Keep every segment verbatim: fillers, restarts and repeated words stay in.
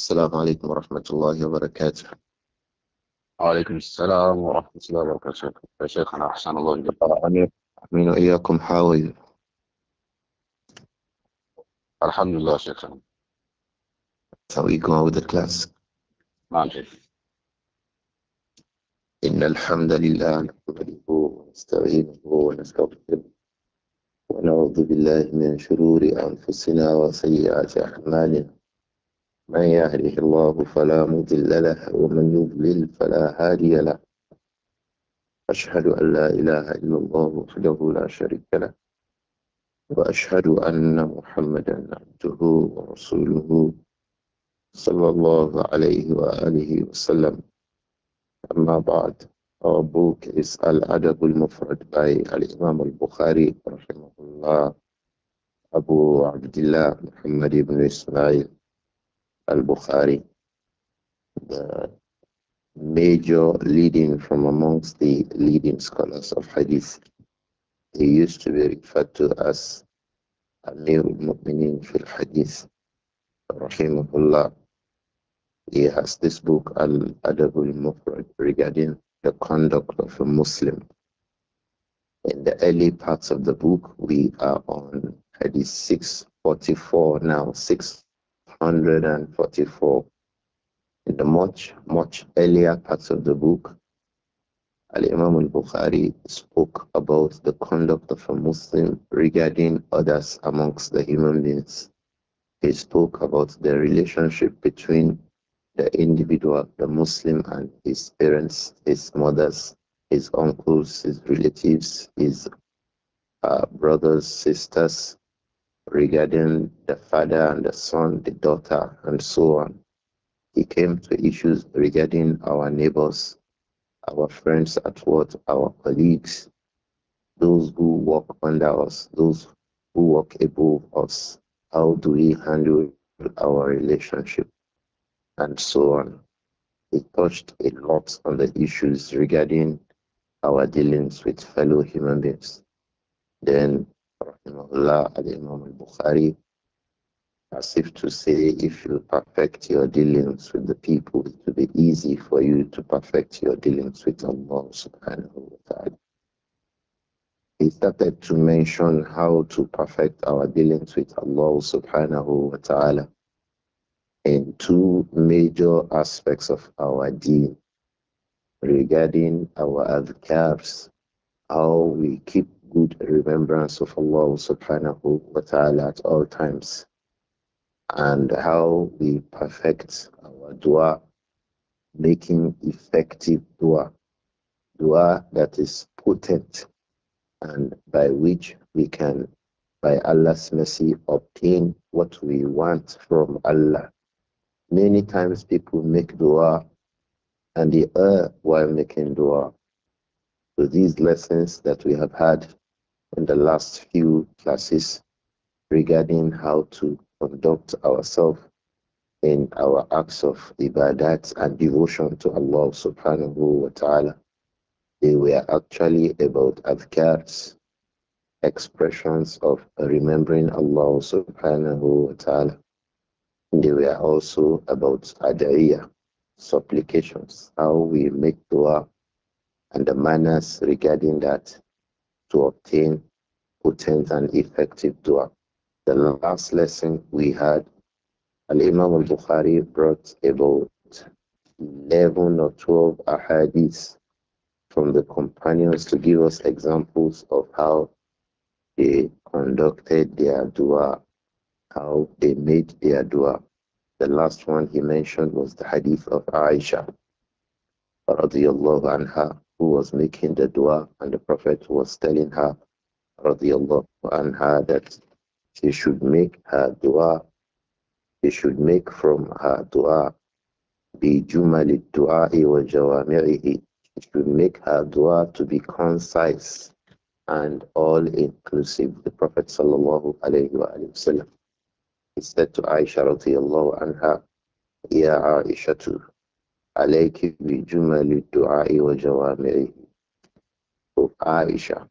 السلام عليكم ورحمة الله وبركاته. وعليكم السلام ورحمة الله وبركاته. يا شيخنا أحسن الله إليك. أمين. أمين وإياكم. How are you? الحمد لله شيخنا. How are you going with the class? نعم شيخ. إن الحمد لله نحمده ونستعينه ونستغفره ونعوذ بالله من شرور أنفسنا وسيئات أعمالنا. من يهده الله فلا مضل له ومن يضلل فلا هادي له. أشهد أن لا إله إلا الله وحده لا شريك له وأشهد أن محمدا عبده ورسوله صلى الله عليه وآله وسلم. أما بعد, our book is Al-Adab al-Mufrad by Al-Imam al-Bukhari rahimahullah, Abu Abdullah Muhammad ibn Ismail al-Bukhari, the major leading from amongst the leading scholars of Hadith. He used to be referred to as Amir al-Mu'minin fil Hadith rahimahullah. He has this book Al-Adab al-Mufrad regarding the conduct of a Muslim. In the early parts of the book, we are on Hadith six forty-four now, six forty-four. In the much, much earlier parts of the book, Al-Imam al-Bukhari spoke about the conduct of a Muslim regarding others amongst the human beings. He spoke about the relationship between the individual, the Muslim, and his parents, his mothers, his uncles, his relatives, his uh, brothers, sisters, regarding the father and the son, the daughter, and so on. He came to issues regarding our neighbors, our friends at work, our colleagues, those who work under us, those who work above us. How do we handle our relationship, and so on. He touched a lot on the issues regarding our dealings with fellow human beings. Then, Rahimahullah, Al-Imam al-Bukhari, as if to say, if you perfect your dealings with the people, it will be easy for you to perfect your dealings with Allah subhanahu wa ta'ala. He started to mention how to perfect our dealings with Allah subhanahu wa ta'ala in two major aspects of our deen regarding our adhkars, how we keep good remembrance of Allah subhanahu wa ta'ala at all times, and how we perfect our dua, making effective dua, dua that is potent and by which we can, by Allah's mercy, obtain what we want from Allah. Many times people make dua and they err while making dua. So these lessons that we have had in the last few classes regarding how to conduct ourselves in our acts of ibadat and devotion to Allah subhanahu wa ta'ala, they were actually about adhkars, expressions of remembering Allah subhanahu wa ta'ala. They were also about adiyah, supplications, how we make dua and the manners regarding that to obtain potent and effective dua. The last lesson we had, Al-Imam al-Bukhari brought about eleven or twelve ahadith from the companions to give us examples of how they conducted their dua, how they made their dua. The last one he mentioned was the hadith of Aisha radiyallahu anha, who was making the dua, and the Prophet was telling her radiyallahu anha that she should make her dua, she should make from her dua bi jumali du'a'i wa jawami'ihi. She should make her dua to be concise and all inclusive. The Prophet sallallahu alayhi wa sallam, he said to Aisha radiyallahu anha, Ya Aishatu, alayki bi jumali du'a'i wa jawami'ihi. O Aisha,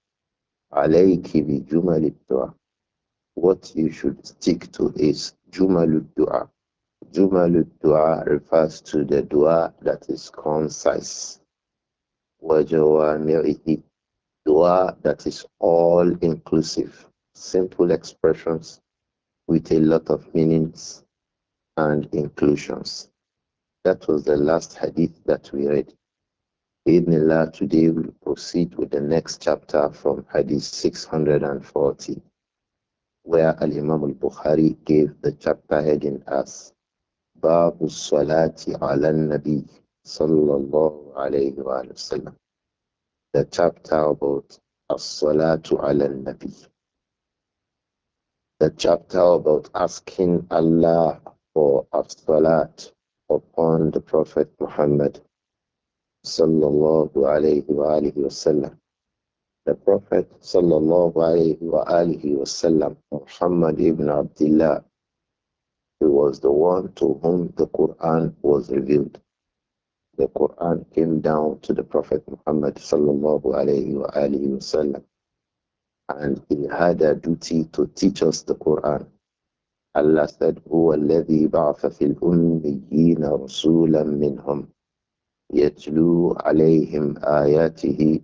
alayki bi jumali du'a. What you should stick to is jumalu du'a, Jumal dua refers to the dua that is concise. Wajawami'ihi, dua that is all inclusive. Simple expressions with a lot of meanings and inclusions. That was the last hadith that we read. Ibnillah, today we proceed with the next chapter from hadith six hundred forty, where Al Imam al Bukhari gave the chapter heading as Babu Salati ala Nabi sallallahu alayhi wa sallam. The chapter about As-Salatu ala Nabi. The chapter about asking Allah for as-salat upon the Prophet Muhammad sallallahu alayhi wa alihi wasallam. The Prophet sallallahu alayhi wa alihi wasallam, Muhammad ibn Abdullah, he was the one to whom the Quran was revealed. The Quran came down to the Prophet Muhammad sallallahu alayhi wa alihi wasallam, and he had a duty to teach us the Quran. Allah said, هو الذي بعث في الأميين رسولا منهم يتلو عليهم آياته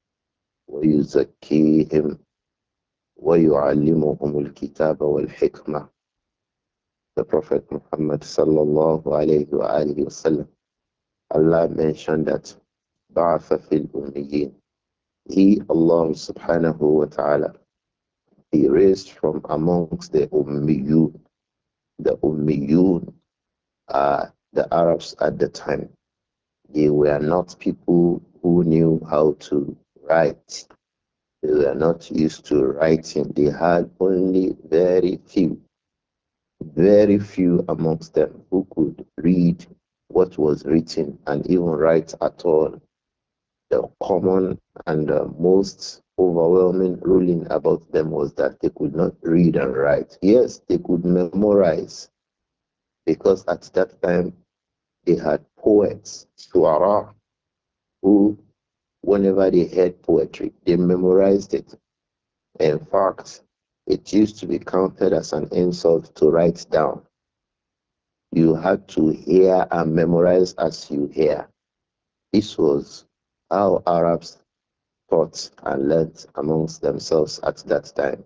ويزكيهم ويعلمهم الكتاب والحكمة. The Prophet Muhammad sallallahu alayhi wa alihi wasallam, Allah mentioned that بعث في الأميين. He, Allah subhanahu wa ta'ala, He raised from amongst the Ummiyun. The Ummiyun are the Arabs at the time. They were not people who knew how to write. They were not used to writing. They had only very few, very few amongst them who could read what was written and even write at all. The common and the most overwhelming ruling about them was that they could not read and write. Yes, they could memorize, because at that time they had poets, shuara, who, whenever they heard poetry, they memorized it. In fact, it used to be counted as an insult to write down. You had to hear and memorize as you hear. This was how Arabs taught and learnt amongst themselves at that time.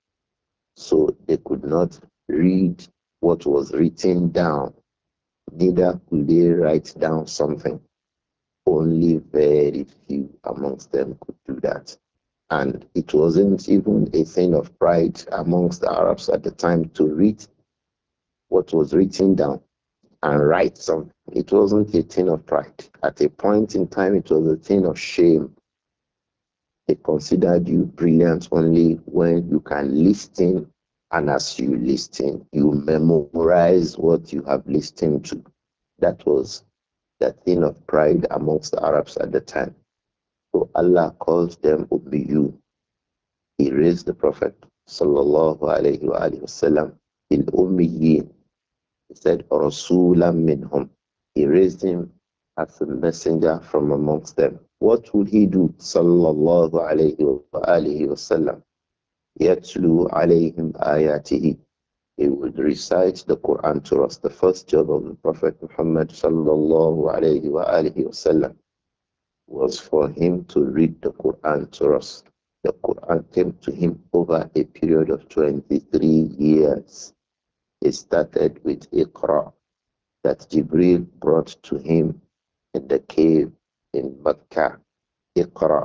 So they could not read what was written down, neither could they write down something. Only very few amongst them could do that. And it wasn't even a thing of pride amongst the Arabs at the time to read what was written down and write something. It wasn't a thing of pride. At a point in time, it was a thing of shame. They considered you brilliant only when you can listen, and as you listen, you memorize what you have listened to. That was the thing of pride amongst the Arabs at the time. So Allah calls them Ummiyun. He raised the Prophet sallallahu alayhi wa alayhi wasallam in Ummiyin. He said, Rasulam minhum. He raised him as a messenger from amongst them. What would he do? Sallallahu alayhi wa alihi wasallam. Yatlu alayhim ayatihi. He would recite the Quran to us. The first job of the Prophet Muhammad sallallahu alayhi wa alihi wasallam was for him to read the Quran to us. The Quran came to him over a period of twenty-three years. It started with Iqra, that Jibril brought to him in the cave in Mecca. Iqra,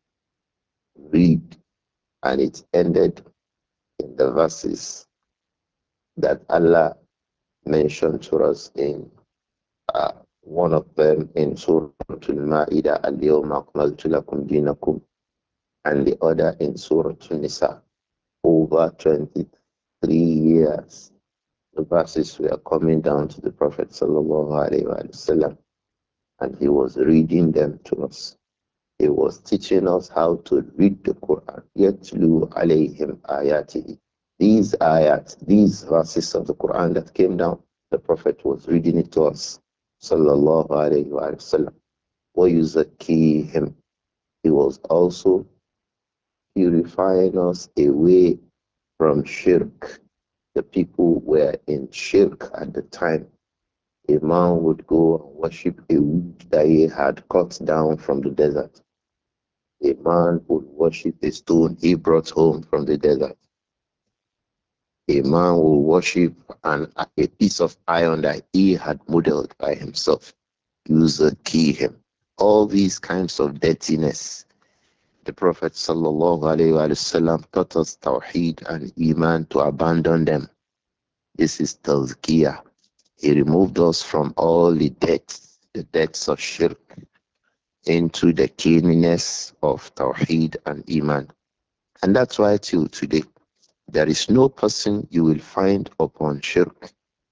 read, and it ended in the verses that Allah mentioned to us in uh, one of them in Surah Al-Ma'idah, Al-Yawma Akmaltu Lakum Dinakum, and the other in Surah An-Nisa. Over twenty-three years, the verses were coming down to the Prophet sallallahu alaihi wasallam, and he was reading them to us. He was teaching us how to read the Quran. Yatlu alayhim ayatihi. These ayats, these verses of the Quran that came down, the Prophet was reading it to us. Sallallahu alayhi wa sallam. Wa yuzakkihim. He was also purifying us away from shirk. The people were in shirk at the time. A man would go and worship a wood that he had cut down from the desert. A man would worship a stone he brought home from the desert. A man will worship an, a piece of iron that he had modeled by himself. Use a key him. All these kinds of dirtiness. The Prophet sallallahu alaihi wasallam taught us tawheed and iman to abandon them. This is tazkiyah. He removed us from all the debts, the debts of shirk, into the cleanliness of tawheed and iman. And that's why till today, there is no person you will find upon shirk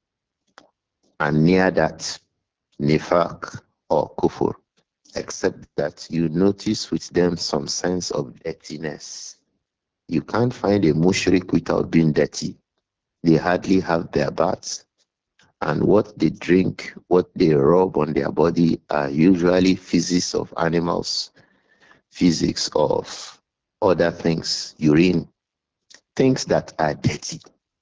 and near that nifaq or kufur, except that you notice with them some sense of dirtiness. You can't find a mushrik without being dirty. They hardly have their baths, and what they drink, what they rub on their body are usually physics of animals, physics of other things, urine, things that are dirty.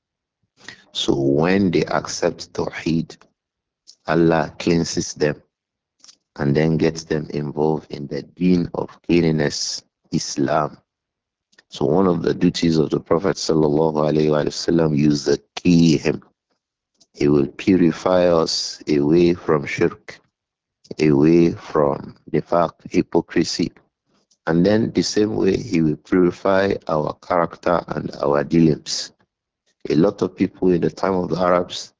So when they accept Tawheed, Allah cleanses them and then gets them involved in the deen of cleanliness, Islam. So one of the duties of the Prophet sallallahu alaihi wasallam is the key him. He will purify us away from shirk, away from nifaq, hypocrisy. And then the same way he will purify our character and our dealings. A lot of people in the time of the Arabs,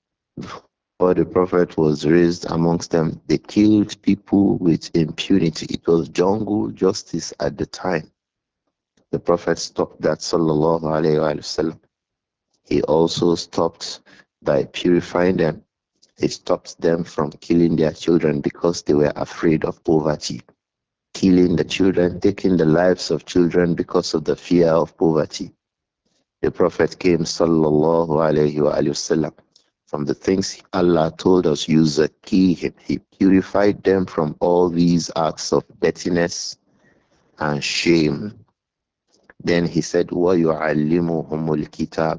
before the Prophet was raised amongst them, they killed people with impunity. It was jungle justice at the time. The Prophet stopped that, sallallahu alayhi wa sallam. He also stopped by purifying them. He stopped them from killing their children because they were afraid of poverty. Killing the children, taking the lives of children because of the fear of poverty. The Prophet came, sallallahu alayhi wa sallam. From the things Allah told us, use a key him. He purified them from all these acts of dirtiness and shame. Then he said, وَيُعَلِّمُهُمُ الْكِتَابِ.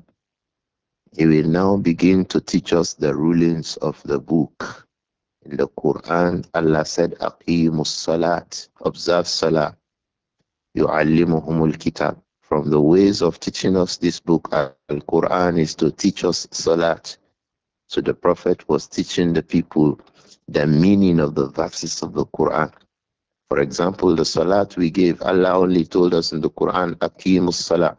He will now begin to teach us the rulings of the book. In the Quran, Allah said, Aqimus Salat, observe Salah. Yu'allimuhumul Kitab. From the ways of teaching us this book, Al-Quran, is to teach us Salat. So the Prophet was teaching the people the meaning of the verses of the Quran. For example, the Salat we gave, Allah only told us in the Quran, Aqimus Salah.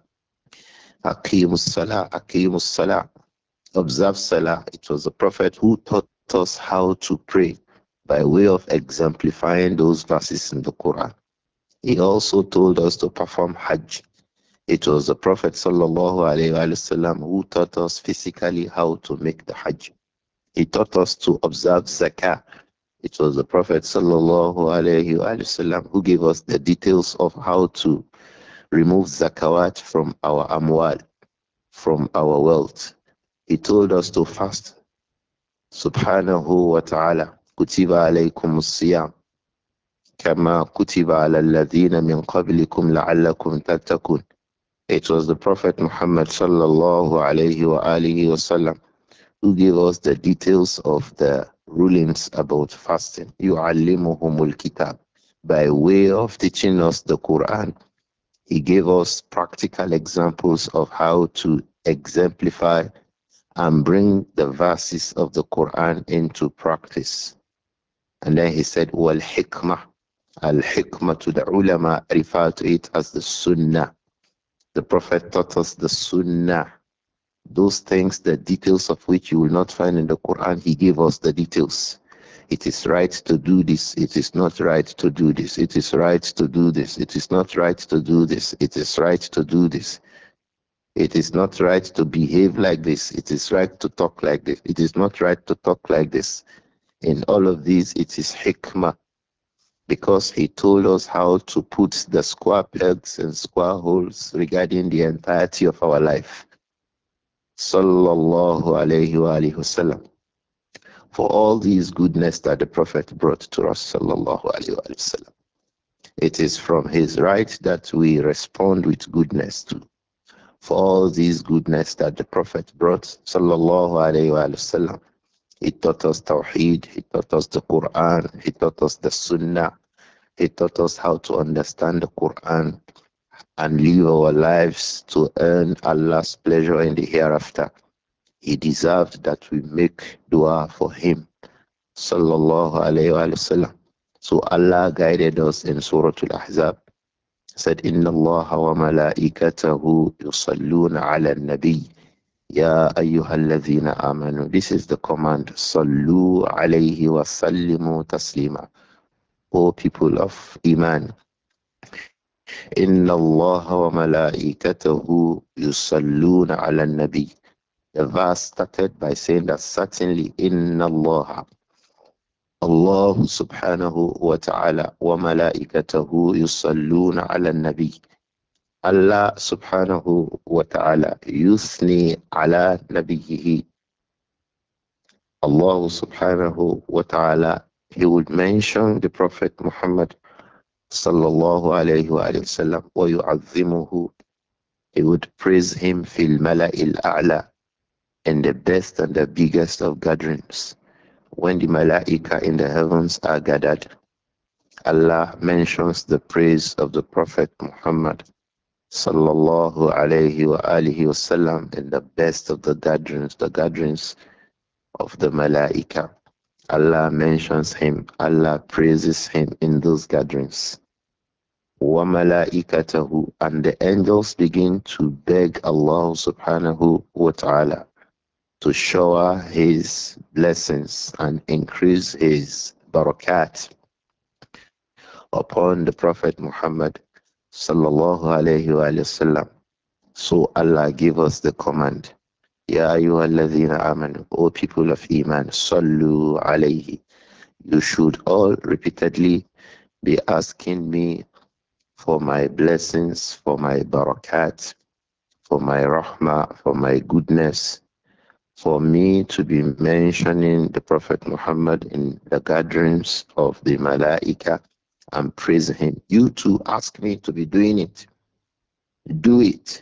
Aqimus Salah, Aqimus Salah. Observe Salah. It was the Prophet who taught us how to pray by way of exemplifying those verses in the Quran. He also told us to perform Hajj. It was the Prophet sallallahu alaihi wasallam who taught us physically how to make the Hajj. He taught us to observe Zakah. It was the Prophet sallallahu alaihi wasallam who gave us the details of how to remove zakawat from our amwal, from our wealth. He told us to fast. Subhanahu wa ta'ala. Kutiba alaykum as-siyam. Kama kutiba ala alladhina min qablikum la'allakum tattaqun. It was the Prophet Muhammad sallallahu alayhi wa alihi wasallam who gave us the details of the rulings about fasting. Yu'allimuhumul kitab. By way of teaching us the Quran, he gave us practical examples of how to exemplify and bring the verses of the Quran into practice. And then he said, Wal hikmah. Al hikmah, to the ulama refer to it as the sunnah. The Prophet taught us the sunnah. Those things, the details of which you will not find in the Quran, he gave us the details. It is right to do this. It is not right to do this. It is right to do this. It is not right to do this. It is right to do this. It is not right to behave like this. It is right to talk like this. It is not right to talk like this. In all of these, it is hikmah, because he told us how to put the square pegs and square holes regarding the entirety of our life. Sallallahu alayhi wa alayhi wasallam. For all these goodness that the Prophet brought to us, sallallahu alayhi wa sallam. It is from his right that we respond with goodness to. For all these goodness that the Prophet brought, sallallahu alayhi wa sallam, He taught us Tawheed. He taught us the Quran. He taught us the Sunnah. He taught us how to understand the Quran and live our lives to earn Allah's pleasure in the hereafter. He deserved that we make dua for him. Sallallahu alayhi wa sallam. So Allah guided us in Surah Al-Ahzab. Said, Inna Allah wa malaikatahu yusalluna ala nabi. Ya ayyuhalladhina amanu. This is the command. Sallu alayhi wa sallimu taslima. O people of Iman. Inna Allah wa malaikatahu yusalluna ala nabi. The verse started by saying that certainly Inna Allah, Allah subhanahu wa ta'ala wa malaikatahu yusalluna ala nabi. Allah subhanahu wa ta'ala yusni ala nabiyihi. Allah subhanahu wa ta'ala, he would mention the Prophet Muhammad sallallahu alayhi wa sallam wa yu'azzimuhu. He would praise him fil mala'il a'la, in the best and the biggest of gatherings. When the malaika in the heavens are gathered, Allah mentions the praise of the Prophet Muhammad sallallahu alayhi wa alihi wasallam in the best of the gatherings, the gatherings of the malaika. Allah mentions him, Allah praises him in those gatherings. Wa malaikatahu, and the angels begin to beg Allah subhanahu wa ta'ala to shower his blessings and increase his barakat upon the Prophet Muhammad sallallahu alayhi wa sallam. So Allah gave us the command, Ya ayyuhalladhina amanu, O people of Iman, sallu alayhi. You should all repeatedly be asking me for my blessings, for my barakat, for my rahmah, for my goodness, for me to be mentioning the Prophet Muhammad in the gatherings of the Malaika and praise him. You too ask me to be doing it. Do it.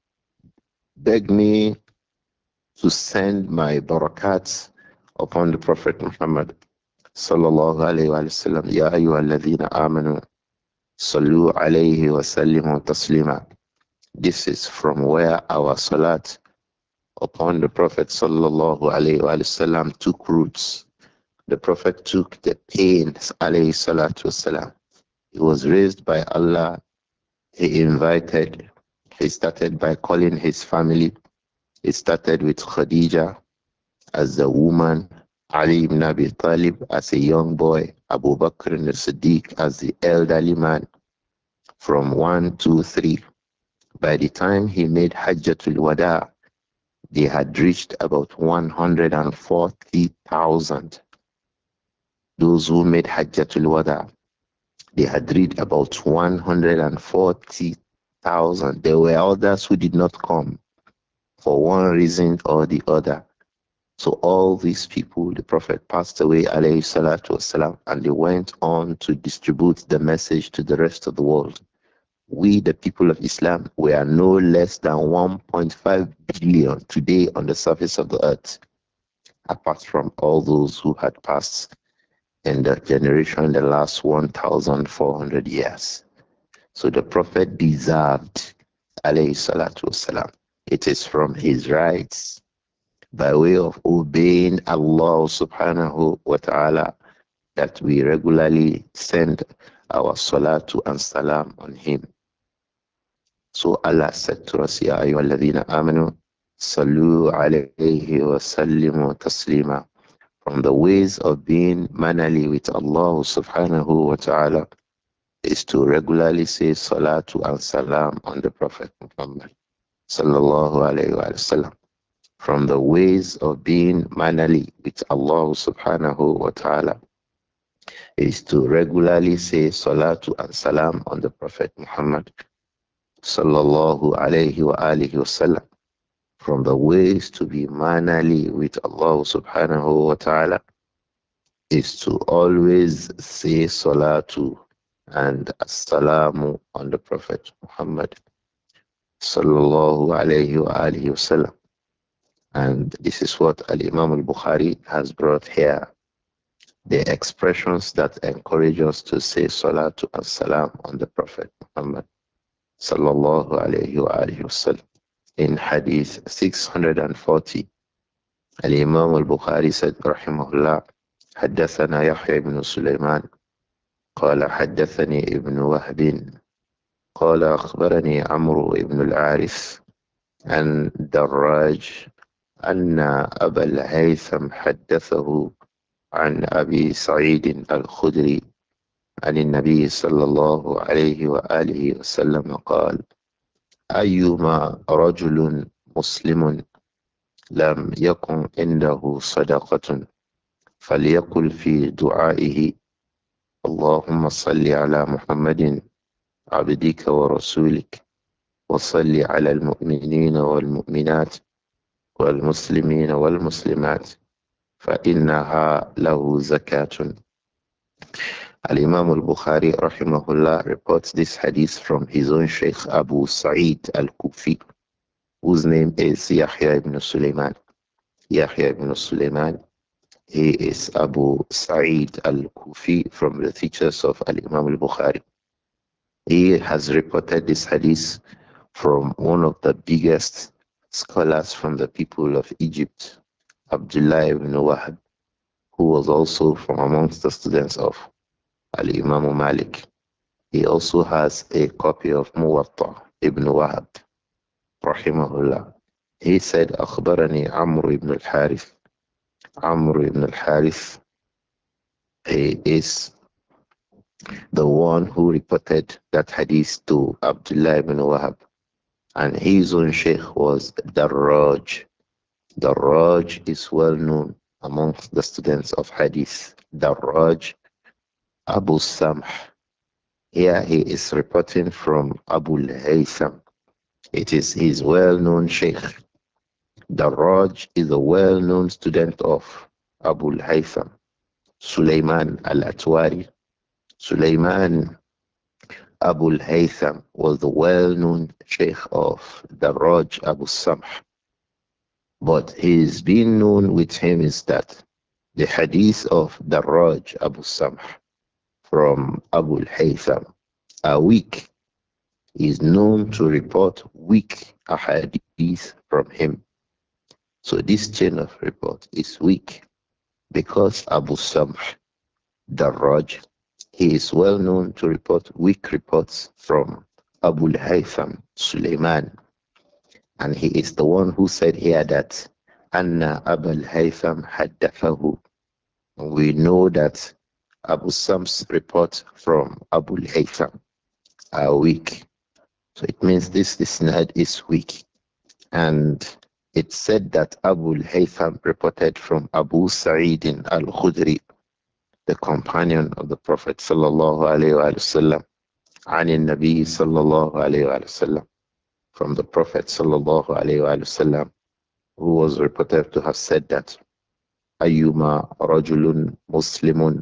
Beg me to send my barakats upon the Prophet Muhammad sallallahu alayhi wa sallam. Ya ayyuhalladhina amanu sallu alayhi wa sallimu taslima. This is from where our salat upon the Prophet sallallahu alayhi wa sallam took roots. The Prophet took the pains alayhi salatu wasalam. He was raised by Allah. He invited. He started by calling his family. He started with Khadija as a woman, Ali ibn Abi Talib as a young boy, Abu Bakr as-Siddiq as the elderly man, from one, two, three. By the time he made Hajjatul Wada, they had reached about one hundred forty thousand. Those who made Hajjatul Wada, they had reached about one hundred forty thousand. There were others who did not come for one reason or the other. So all these people, the Prophet passed away, alayhi salatu wasalam, and they went on to distribute the message to the rest of the world. We, the people of Islam, we are no less than one point five billion today on the surface of the earth, apart from all those who had passed in the generation in the last one thousand four hundred years. So the Prophet deserved, alayhi salatu wasalam. It is from his rights by way of obeying Allah subhanahu wa ta'ala that we regularly send our salatu and salam on him. So Allah said to us, Ya ayyuhalladhina amanu, sallu alayhi wa sallimu taslima. From the ways of being mannerly with Allah subhanahu wa ta'ala is to regularly say salatu and salam on the Prophet Muhammad sallallahu alayhi wa sallam. From the ways of being mannerly with Allah subhanahu wa ta'ala is to regularly say salatu and salam on the Prophet Muhammad sallallahu alayhi wa alihi wasallam. From the ways to be mannerly with Allah subhanahu wa ta'ala is to always say salatu and assalamu on the Prophet Muhammad sallallahu alayhi wa alihi wasallam. And this is what Al Imam al Bukhari has brought here. The expressions that encourage us to say salatu and salam on the Prophet Muhammad sallallahu alayhi wa alihi wasallam. In Hadith six hundred forty, Al Imam al Bukhari said, Rahimahullah, حدثنا يحيى بن سليمان قال حدثني ابن وهب قال أخبرني عمرو بن العارف عن دراج أن أبا الهيثم حدثه عن أبي سعيد الخدري عن النبي صلى الله عليه وآله وسلم قال أيما رجل مسلم لم يكن عنده صدقة فليقل في دعائه اللهم صل على محمد عبدك ورسولك وصل على المؤمنين والمؤمنات والمسلمين والمسلمات فإنها له زكاة. Al-Imam al-Bukhari rahimahullah reports this hadith from his own Sheikh Abu Sa'id al-Kufi, whose name is Yahya ibn Sulaiman. Yahya ibn Sulaiman, he is Abu Sa'id al-Kufi from the teachers of Al-Imam al-Bukhari. He has reported this hadith from one of the biggest scholars from the people of Egypt, Abdullah ibn Wahab, who was also from amongst the students of Al-Imam Malik. He also has a copy of Muwatta ibn Wahab, rahimahullah. He said, أخبرني عمرو ibn al-Harith. Amr ibn al-Harith, he is the one who reported that hadith to Abdullah ibn Wahab. And his own sheikh was Darraj. Darraj is well known amongst the students of hadith. Darraj Abu Samh. Here he is reporting from Abu al-Haytham. It is his well-known sheikh. Darraj is a well-known student of Abu al-Haytham, Sulaiman al-Atwari. Sulaiman Abu al-Haytham was the well-known sheikh of Darraj Abu Samh. But his being known with him is that the hadith of Darraj Abu Samh from Abu al-Haytham are weak. He is known to report weak ahadith from him. So this chain of report is weak because Abu Samh Darraj, he is well known to report weak reports from Abu al-Haytham Sulaiman. And he is the one who said here that Anna Abu al-Haytham haddathahu. We know that Abu Sam's report from Abu al-Haytham are weak. So it means this isnad is weak. And it said that Abu al-Haytham reported from Abu Sa'id al-Khudri, the companion of the Prophet sallallahu alayhi wa sallam, عن النبي صلى الله عليه وسلم, from the Prophet sallallahu alayhi wa sallam, who was reported to have said that أيما رجل مسلم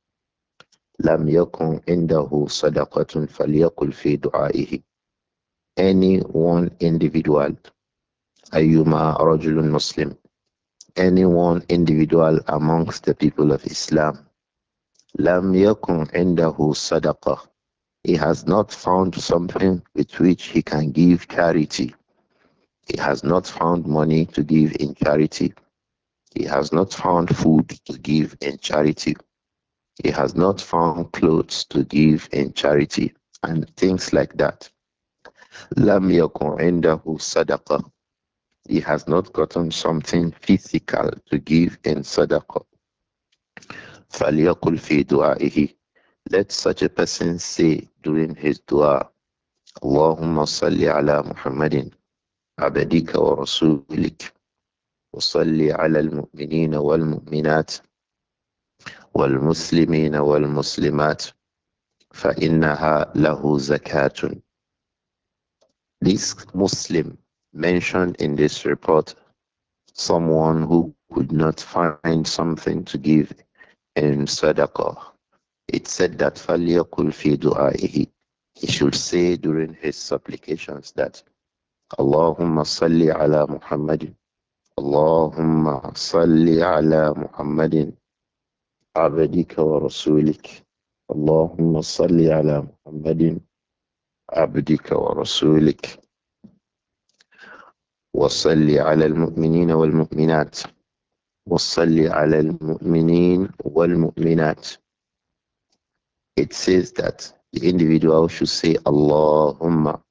لم يكن عنده صدقة فليقل في دعائه. Any one individual, أيما رجل مسلم, any one individual amongst the people of Islam, لم يكن عنده صدقة, he has not found something with which he can give charity. He has not found money to give in charity. He has not found food to give in charity. He has not found clothes to give in charity and things like that. لم يكن عنده صدقة, he has not gotten something physical to give in sadaqah. فليقل في دعائه, let such a person say during his dua, اللهم صل على محمد عبدك ورسولك وصل على المؤمنين والمؤمنات والمسلمين والمسلمات فإنها له زكاة. This Muslim mentioned in this report, someone who could not find something to give in sadaqah. It said that فَلْيَقُلْ فِي دُعَائِهِ, he should say during his supplications that Allahumma salli ala Muhammad Allahumma salli ala Muhammadin abdika wa rasulik. Allahumma salli ala Muhammadin abdika wa rasulik. وصل على المؤمنين والمؤمنات وصل على المؤمنين والمؤمنات. It says that the individual should say Allahumma,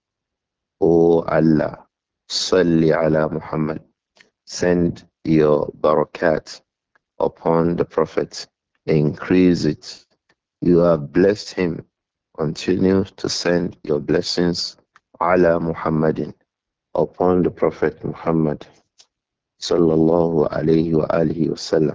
O Allah, salli ala Muhammad, send your barakat upon the Prophet, increase it. You have blessed him. Continue to send your blessings ala Muhammadin upon the Prophet Muhammad sallallahu alayhi wa alihi wasallam.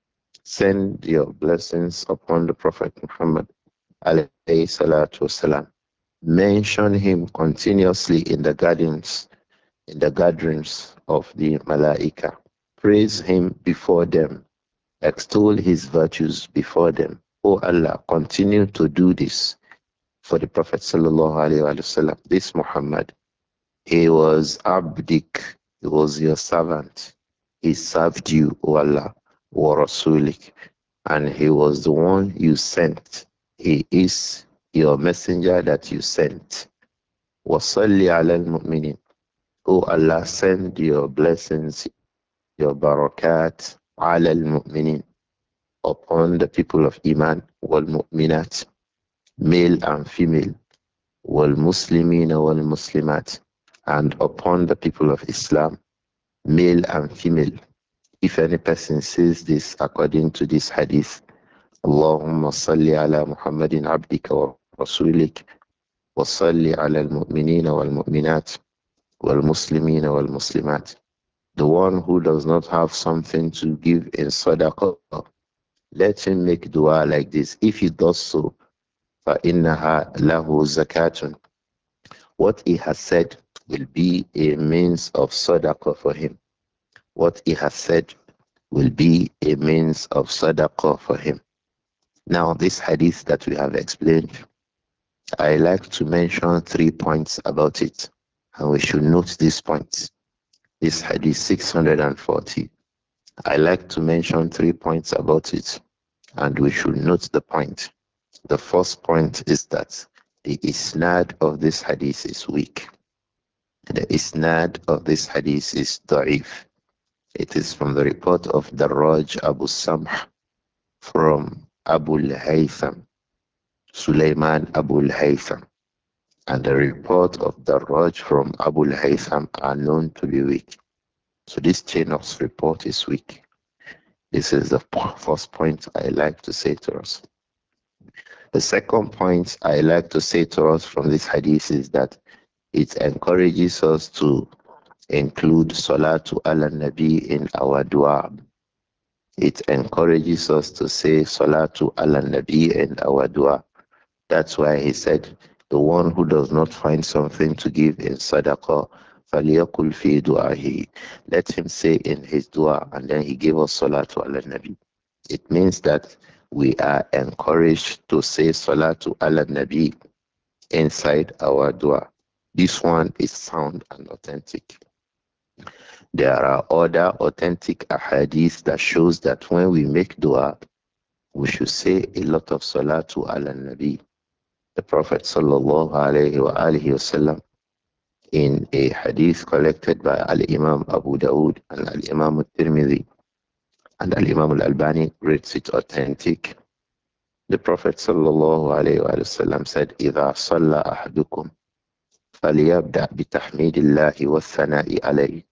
Send your blessings upon the Prophet Muhammad alayhi salatu wasalam. Mention him continuously in the gardens, in the gatherings of the Malaika. Praise him before them. Extol his virtues before them. O Allah, continue to do this for the Prophet sallallahu alayhi wa sallam. This Muhammad, he was abdik, he was your servant. He served you, O Allah, wa rasulik, and he was the one you sent. He is your messenger that you sent. Wasalli ala al-mu'minin. O Allah, send your blessings, your barakat ala al-mu'minin upon the people of Iman wal mu'minat, male and female, wal muslimina wal muslimat, and upon the people of Islam, male and female. If any person says this according to this hadith, Allahumma salli ala Muhammadin abdika wa rasulik wa salli ala al-mu'minina wal mu'minat wal muslimina wal muslimat. The one who does not have something to give in sadaqah, let him make dua like this. If he does so, فَإِنَّهَا لَهُ zakatun. What he has said will be a means of sadaqah for him. What he has said will be a means of sadaqah for him. Now, this hadith that we have explained, I like to mention three points about it, and we should note these points. This hadith six hundred forty. I like to mention three points about it, and we should note the point. The first point is that the isnad of this hadith is weak. The isnad of this hadith is da'if. It is from the report of Darraj Abu Samh from Abu al-Haytham, Sulaiman Abu al-Haytham. And the report of Darraj from Abu al-Haytham are known to be weak. So this chain of report is weak. This is the first point I like to say to us. The second point I like to say to us from this hadith is that it encourages us to include Salatu ala Nabi in our dua. It encourages us to say Salatu ala Nabi in our dua. That's why he said, the one who does not find something to give in sadaqah, فَلْيَقُلْ فِي دُعَهِ. Let him say in his dua, and then he gave us Salatu ala Nabi. It means that we are encouraged to say Salatu ala Nabi inside our dua. This one is sound and authentic. There are other authentic ahadith that shows that when we make dua, we should say a lot of Salatu ala Nabi. The Prophet sallallahu alayhi wa alihi wasallam, in a hadith collected by Al-Imam Abu Dawood and Al-Imam Al-Tirmidhi and Al-Imam Al-Albani, rates it authentic. The Prophet sallallahu alayhi wa sallam said, إِذَا صَلَّى أَحَدُكُمْ فَلْيَبْدَأْ بِتَحْمِيدِ اللَّهِ وَالثَّنَاءِ عَلَيْهِ.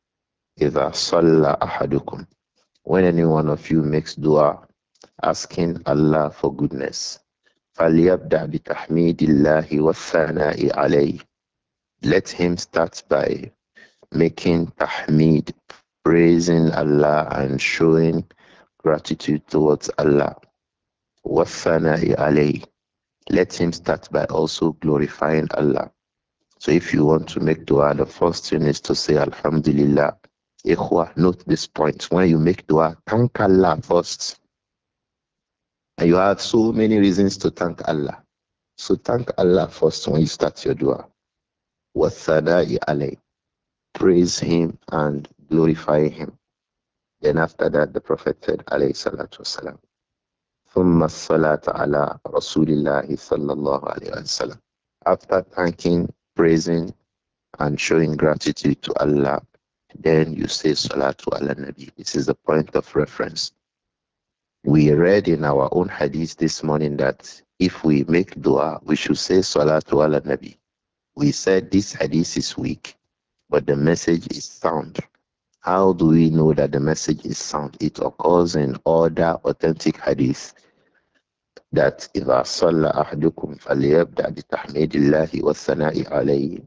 إِذَا صَلَّى أَحَدُكُمْ. When any one of you makes dua, asking Allah for goodness, فَلْيَبْدَأْ بِتَحْمِيدِ اللَّهِ وَالثَّنَاءِ عَلَيْهِ. Let him start by making tahmid, praising Allah and showing gratitude towards Allah. وَالثَّنَاءِ عَلَيْهِ. Let him start by also glorifying Allah. So if you want to make dua, the first thing is to say Alhamdulillah. Ikhwa, note this point. When you make dua, thank Allah first. And you have so many reasons to thank Allah. So thank Allah first when you start your dua. وَالثَّنَاءِ عَلَيْهِ. Praise him and glorifying him. Then after that, the Prophet said, alayhi salatu wasalam, ثم الصلاة على رسول الله صلى الله عليه وسلم. After thanking, praising, and showing gratitude to Allah, then you say Salatu ala Nabi. This is the point of reference. We read in our own hadith this morning that if we make dua, we should say Salatu ala Nabi. We said this hadith is weak, but the message is sound. How do we know that the message is sound? It occurs in other authentic hadith that إذا صلى أحدكم فليبدأ بتحميد الله والثناء عليه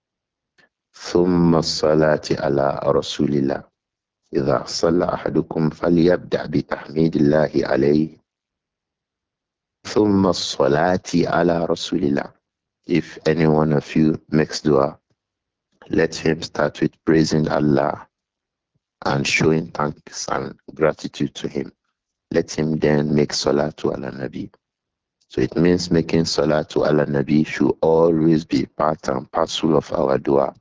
ثم الصلاة على رسول الله. إذا صلى أحدكم فليبدأ بتحميد الله عليه ثم الصلاة على رسول الله. If any one of you makes dua, let him start with praising Allah and showing thanks and gratitude to him. Let him then make salatu ala nabi. So it means making salatu ala nabi should always be part and parcel of our dua.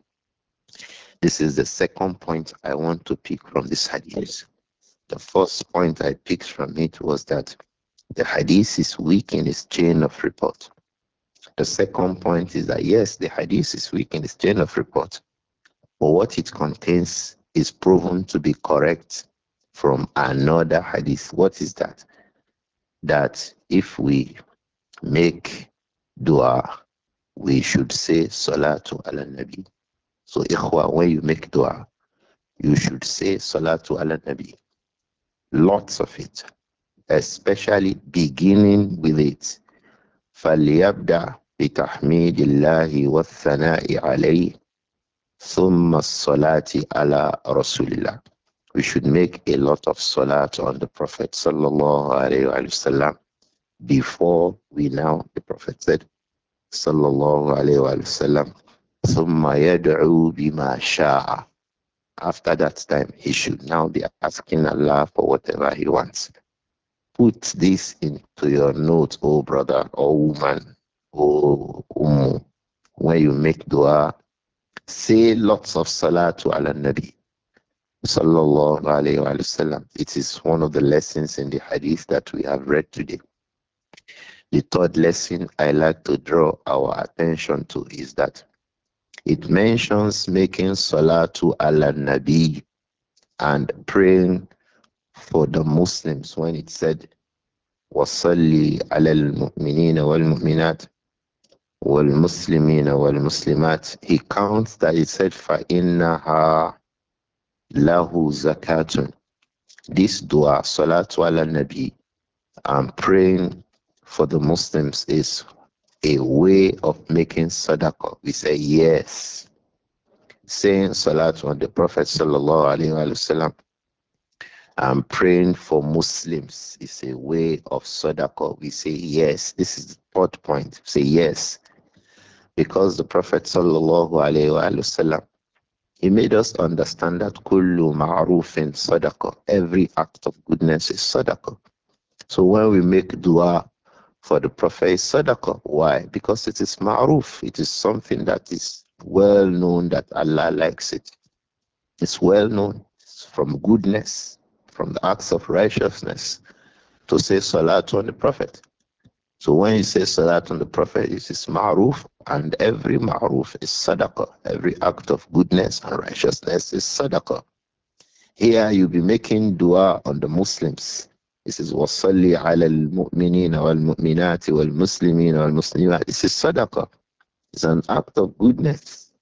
This is the second point I want to pick from this hadith. The first point I picked from it was that the hadith is weak in its chain of report. The second point is that yes, the hadith is weak in its chain of report, but what it contains is proven to be correct from another hadith. What is that? That if we make dua, we should say salatu ala nabi. So ikhwa, when you make dua, you should say salatu ala nabi. Lots of it, especially beginning with it. فَلْيَبْدَأْ بِتَحْمِيدِ اللَّهِ وَالثَّنَاءِ عَلَيْهِ ثُمَّ الصَّلَاةِ عَلَى رَسُولِ اللَّهِ. We should make a lot of salat on the Prophet sallallahu alayhi wa sallam before we now, the Prophet said sallallahu alayhi wa sallam, ثُمَّ يَدْعُو بِمَا شَاءَ. After that time, he should now be asking Allah for whatever he wants. Put this into your notes, oh brother or woman, oh umm. When you make dua, say lots of salatu ala nabi sallallahu alayhi wa sallam. It is one of the lessons in the hadith that we have read today. The third lesson I like to draw our attention to is that it mentions making salatu ala nabi and praying for the Muslims when it said وَصَلِّ عَلَى الْمُؤْمِنِينَ وَالْمُؤْمِنَاتِ وَالْمُسْلِمِينَ وَالْمُسْلِمَاتِ. He counts that it said فَإِنَّهَا لَهُ زَكَاتٌ. This dua, salatu ala nabi, and praying for the Muslims is a way of making sadaqah. We say yes. Saying salatu on the Prophet sallallahu alayhi wa sallam and praying for Muslims is a way of sadaqah. We say yes. This is the third point. Say yes. Because the Prophet sallallahu alayhi wa sallam, he made us understand that kullu ma'rufin sadaqah. Every act of goodness is sadaqah. So when we make dua for the Prophet, it's sadaqah. Why? Because it is ma'ruf. It is something that is well known that Allah likes it. It's well known. It's from goodness, from the acts of righteousness, to say salat on the Prophet. So when you say salat on the Prophet, it is ma'ruf, and every ma'ruf is sadaqah. Every act of goodness and righteousness is sadaqah. Here you'll be making dua on the Muslims. This is وَصَلِّ عَلَى الْمُؤْمِنِينَ وَالْمُؤْمِنَاتِ وَالْمُسْلِمِينَ وَالْمُسْلِمَاتِ. This is sadaqah. It's an act of goodness.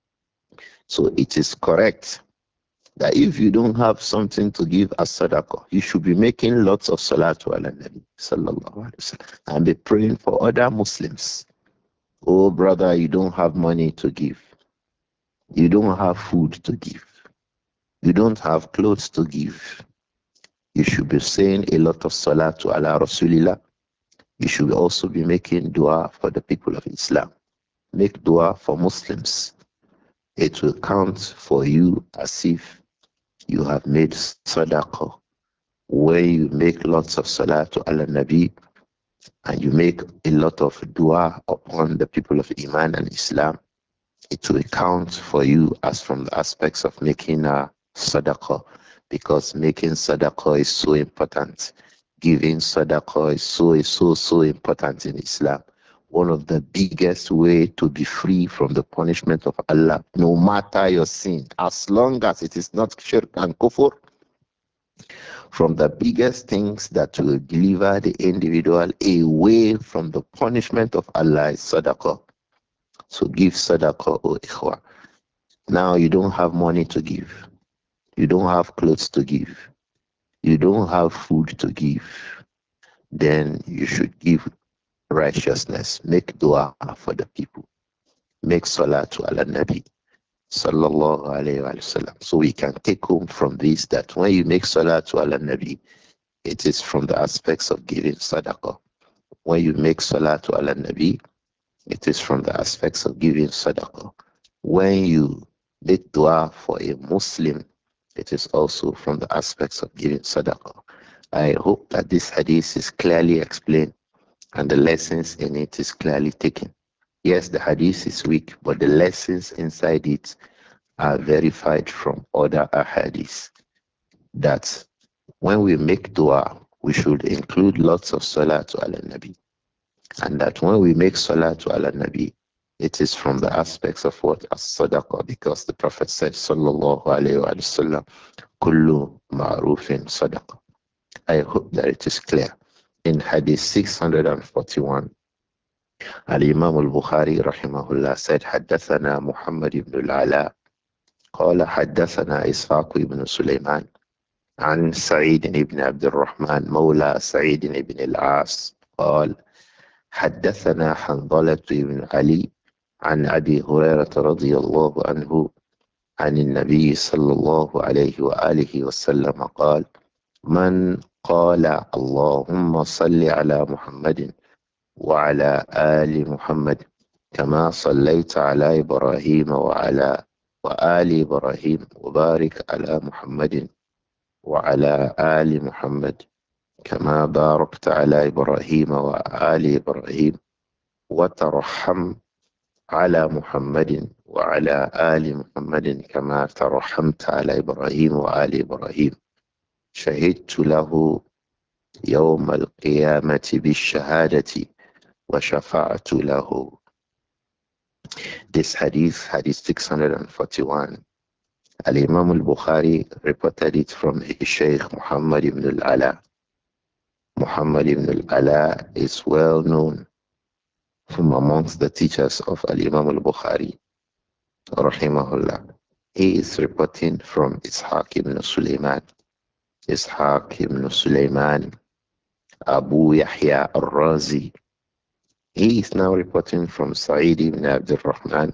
So it is correct that if you don't have something to give as sadaqah, you should be making lots of salatu ala nabi sallallahu alaihi wasallam and be praying for other Muslims. Oh brother, you don't have money to give. You don't have food to give. You don't have clothes to give. You should be saying a lot of salatu ala rasulillah. You should also be making dua for the people of Islam. Make dua for Muslims. It will count for you as if you have made sadaqah. When you make lots of salatu ala nabi and you make a lot of dua upon the people of Iman and Islam, it will count for you as from the aspects of making a sadaqah, because making sadaqah is so important. Giving sadaqah is so, is so, so important in Islam. One of the biggest way to be free from the punishment of Allah, no matter your sin, as long as it is not shirk and kufr, from the biggest things that will deliver the individual away from the punishment of Allah is sadaqah. So give sadaqah, O ikhwa. Now you don't have money to give. You don't have clothes to give. You don't have food to give. Then you should give righteousness. Make dua for the people. Make salah to Allah Nabi. Sallallahu alayhi wa sallam. So we can take home from this that when you make salah to Allah Nabi, it is from the aspects of giving sadaqah. When you make salah to Allah Nabi, it is from the aspects of giving sadaqah. When you make dua for a Muslim, it is also from the aspects of giving sadaqah. I hope that this hadith is clearly explained and the lessons in it is clearly taken. Yes, the hadith is weak, but the lessons inside it are verified from other hadiths. That when we make dua, we should include lots of salah to Allah Nabi. And that when we make salah to Allah Nabi, it is from the aspects of what? As sadaqah, because the Prophet said, Sallallahu Alaihi Wasallam, Kullu ma'rufin sadaqah. I hope that it is clear. In Hadith six hundred forty-one, Al-Imam al-Bukhari rahimahullah said, حدثنا محمد بن العلاء قال حدثنا إسحاق بن سليمان عن سعيد بن عبد الرحمن مولى سعيد بن العاص قال حدثنا حنظلة بن علي عن أبي هريرة رضي الله عنه عن النبي صلى الله عليه وآله وسلم قال من قال اللهم صل على محمد وعلى آل محمد كما صليت على إبراهيم وعلى وآل إبراهيم وبارك على محمد وعلى آل محمد كما باركت على إبراهيم وآل إبراهيم وترحم على محمد وعلى آل محمد كما ترحمت على إبراهيم وآل إبراهيم شهدت له يوم القيامة بالشهادة وشفعت له. This hadith, hadith six hundred forty-one, Al-Imam al-Bukhari reported it from his Shaykh Muhammad ibn al-Ala. Muhammad ibn al-Ala is well known from amongst the teachers of Al-Imam al-Bukhari, rahimahullah. He is reporting from Ishaq ibn Sulaiman. Ishaq ibn Sulaiman, Abu Yahya al-Razi. He is now reporting from Sa'id ibn Abdul Rahman,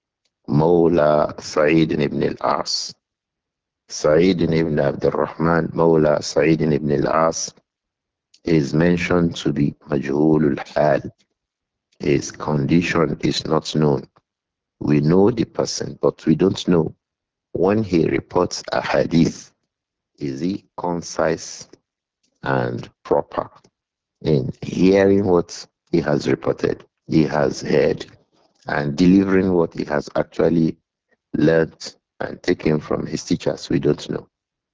Mawla Sa'id ibn al-As. Sa'id ibn Abdul Rahman, Mawla Sa'id ibn al-As is mentioned to be Majhul al-Hal. His condition is not known. We know the person, but we don't know when he reports a hadith, is he concise and proper in hearing what he has reported, he has heard, and delivering what he has actually learned and taken from his teachers? We don't know.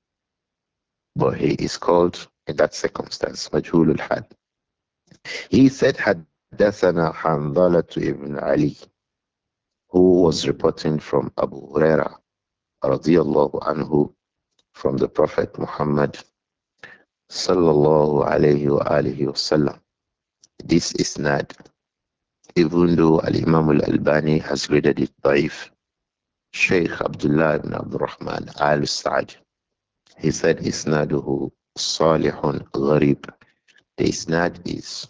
But he is called in that circumstance Majhul al-Hal. He said, Haddathana Hanzala ibn Ali, who was reporting from Abu Huraira radiyallahu anhu, from the Prophet Muhammad sallallahu alayhi wa alihi wasallam. This isnad, even though Al-Imam al-Albani has graded it da'if, Shaykh Abdullah ibn Abdul Rahman al-Sa'd, he said isnaduhu salihun gharib. The isnad is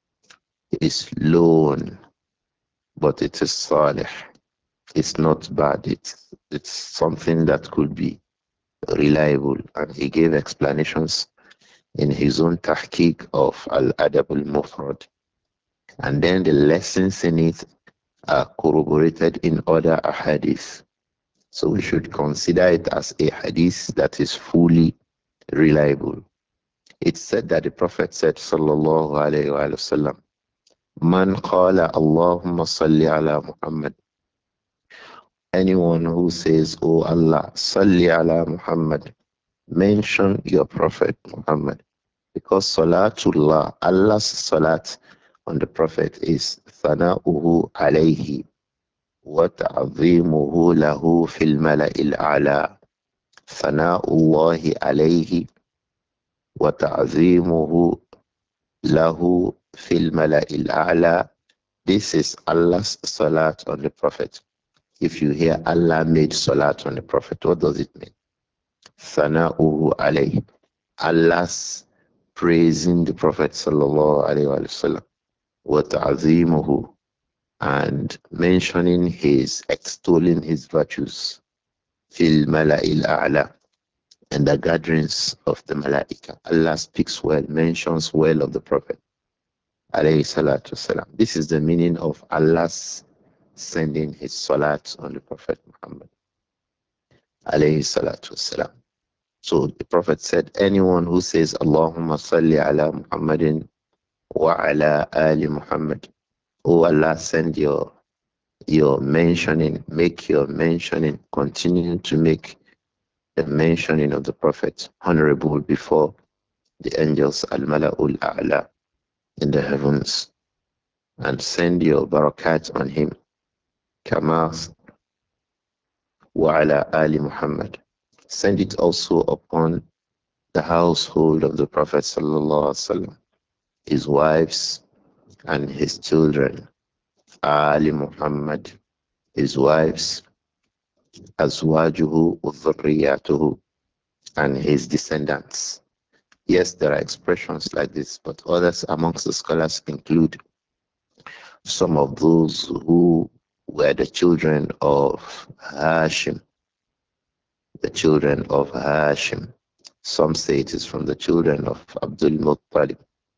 is loan, but it is salih. It's not bad. It's it's something that could be reliable. And he gave explanations in his own tahqiq of Al-Adab al-Mufrad. And then the lessons in it are corroborated in other ahadith. So we should consider it as a hadith that is fully reliable. It's said that the Prophet said, Sallallahu Alaihi Wasallam, Man qala Allahumma salli ala Muhammad. Anyone who says, "Oh Allah, Salli ala Muhammad," mention your Prophet Muhammad. Because Salatullah, Allah's Salat on the Prophet is Thana'uhu alayhi wa ta'zimuhu lahu fil mala'il a'la. Thana'ullahi alayhi wa ta'zimuhu lahu fil mala'il a'la. This is Allah's Salat on the Prophet. If you hear Allah made Salat on the Prophet, what does it mean? Thana'uhu alayhi. Allah's praising the Prophet sallallahu alayhi wa sallam, wa ta'zimuhu, and mentioning his, extolling his virtues, fil mala'il a'la, and the gatherings of the malaika. Allah speaks well, mentions well of the Prophet alayhi salatu wasalam. This is the meaning of Allah's sending his salat on the Prophet Muhammad alayhi salatu wasalam. So the Prophet said, anyone who says, Allahumma salli ala Muhammadin wa ala ali Muhammad. Oh Allah, send your your mentioning, make your mentioning, continue to make the mentioning of the Prophet honorable before the angels al-mala'ul a'la in the heavens, and send your barakat on him. Kama wa ala ali Muhammad. Send it also upon the household of the Prophet sallallahu alaihi wasallam, his wives and his children. Ali Muhammad, his wives, azwajuhu wa dhurriyatuhu, and his descendants. Yes, there are expressions like this, but others amongst the scholars include some of those who were the children of Hashim, the children of Hashim. Some say it is from the children of Abdul Muttalib,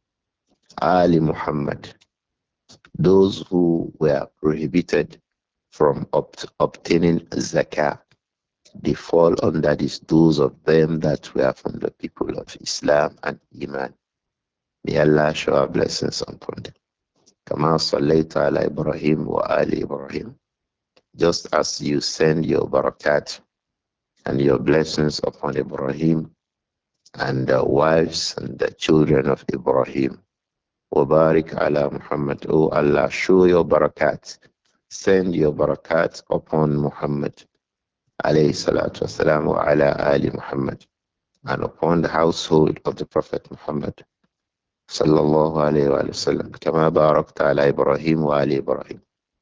Ali Muhammad, those who were prohibited from obt- obtaining zakah. They fall under this, those of them that were from the people of Islam and Iman. May Allah shower blessings upon them. Kama sallaita ala Ibrahim wa ali Ibrahim. Just as you send your barakat and your blessings upon Ibrahim and the wives and the children of Ibrahim. Wa barik ala Muhammad. Oh Allah, show your barakat. Send your barakat upon Muhammad alayhi salatu wasalam wa ala ali Muhammad, and upon the household of the Prophet Muhammad sallallahu alayhi wa sallam, kama barakta ala Ibrahim wa ali Ibrahim,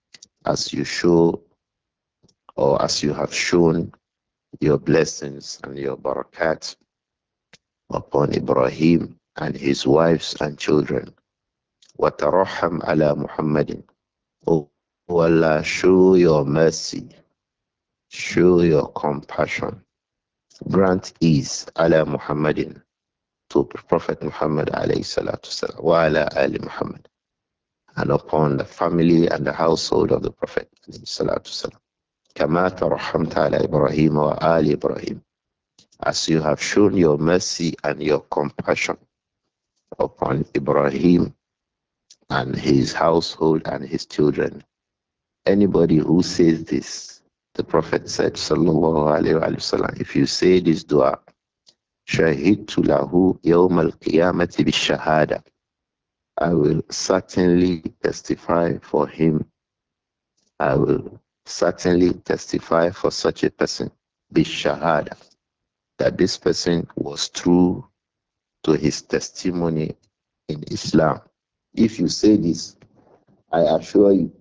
as you show, or as you have shown your blessings and your barakat upon Ibrahim and his wives and children. Wa taraham ala Muhammadin. Oh Allah, show your mercy, show your compassion, grant ease ala Muhammadin, to Prophet Muhammad alayhi salatu wasalam, wa ala ali Muhammad, and upon the family and the household of the Prophet alayhi salatu wasalam. Kama tarhamta ala Ibrahim wa ali Ibrahim, as you have shown your mercy and your compassion upon Ibrahim and his household and his children. Anybody who says this, the Prophet said, Sallallahu Alaihi Wasallam, if you say this dua, Shahidtu lahu yawm al-qiyamati bi-shahada, I will certainly testify for him. I will certainly testify for such a person, bi-shahada, that this person was true to his testimony in Islam. If you say this, I assure you,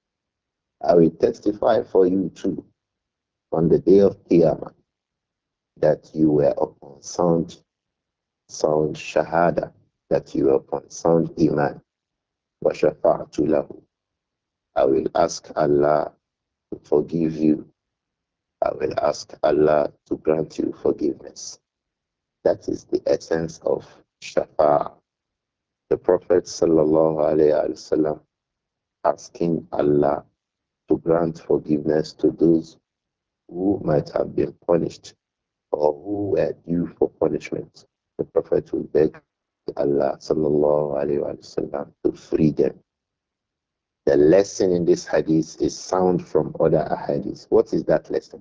I will testify for you too on the day of Qiyamah that you were upon sound, sound shahada, that you were upon sound iman. Wa shafa'tu lahu. I will ask Allah to forgive you. I will ask Allah to grant you forgiveness. That is the essence of shafa'. The Prophet sallallahu alaihi wasallam asking Allah to grant forgiveness to those who might have been punished or who were due for punishment. The Prophet will beg Allah sallallahu alaihi wasallam to free them. The lesson in this hadith is sound from other hadiths. What is that lesson?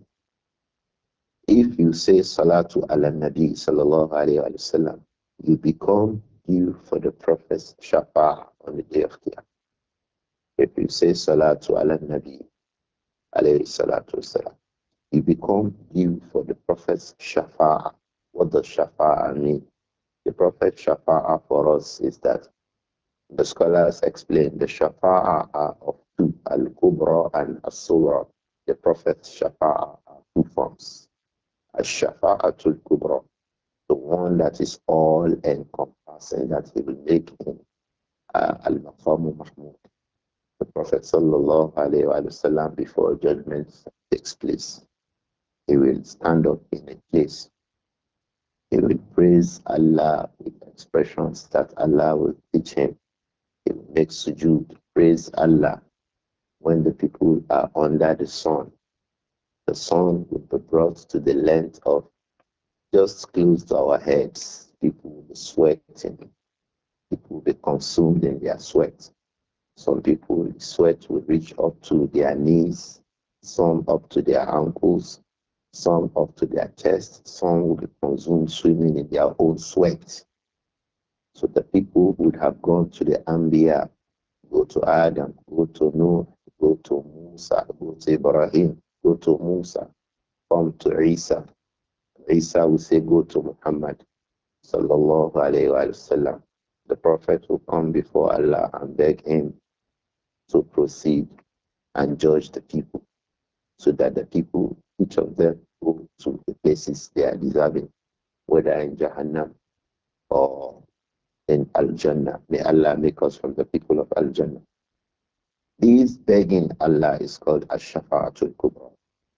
If you say Salatu ala Nabi sallallahu alayhi wa sallam, you become due for the Prophet's shafa on the day of Qiyamah. If you say Salatu ala Nabi alayhi salatu wasalam, you become due for the Prophet's shafa. What does shafa mean? The Prophet's shafa for us is that the scholars explain the shafa'a are of two, al-kubra and as-sughra. The Prophet's shafa'a are two forms. Al-shafa'atul kubra, the one that is all encompassing, that he will make in uh, al-maqamu mahmud. The Prophet sallallahu alayhi wa sallam, before judgment takes place, he will stand up in a place. He will praise Allah with expressions that Allah will teach him. He will make sujood, praise Allah. When the people are under the sun, the sun will be brought to the length of just close to our heads. People will be sweating. People will be consumed in their sweat. Some people, sweat will reach up to their knees, some up to their ankles, some up to their chest, some will be consumed swimming in their own sweat. So the people would have gone to the Anbiya, go to Adam, go to Noah, go to Musa, go to Ibrahim, go to Musa, come to Isa. Isa will say, go to Muhammad, sallallahu alayhi wa sallam. The Prophet will come before Allah and beg him to proceed and judge the people, so that the people, each of them, go to the places they are deserving, whether in Jahannam or in Al-Jannah. May Allah make us from the people of Al-Jannah. This begging Allah is called Ash-Shafa'atul Kubra.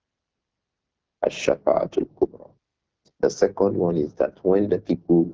Ash-Shafa'atul Kubra. The second one is that when the people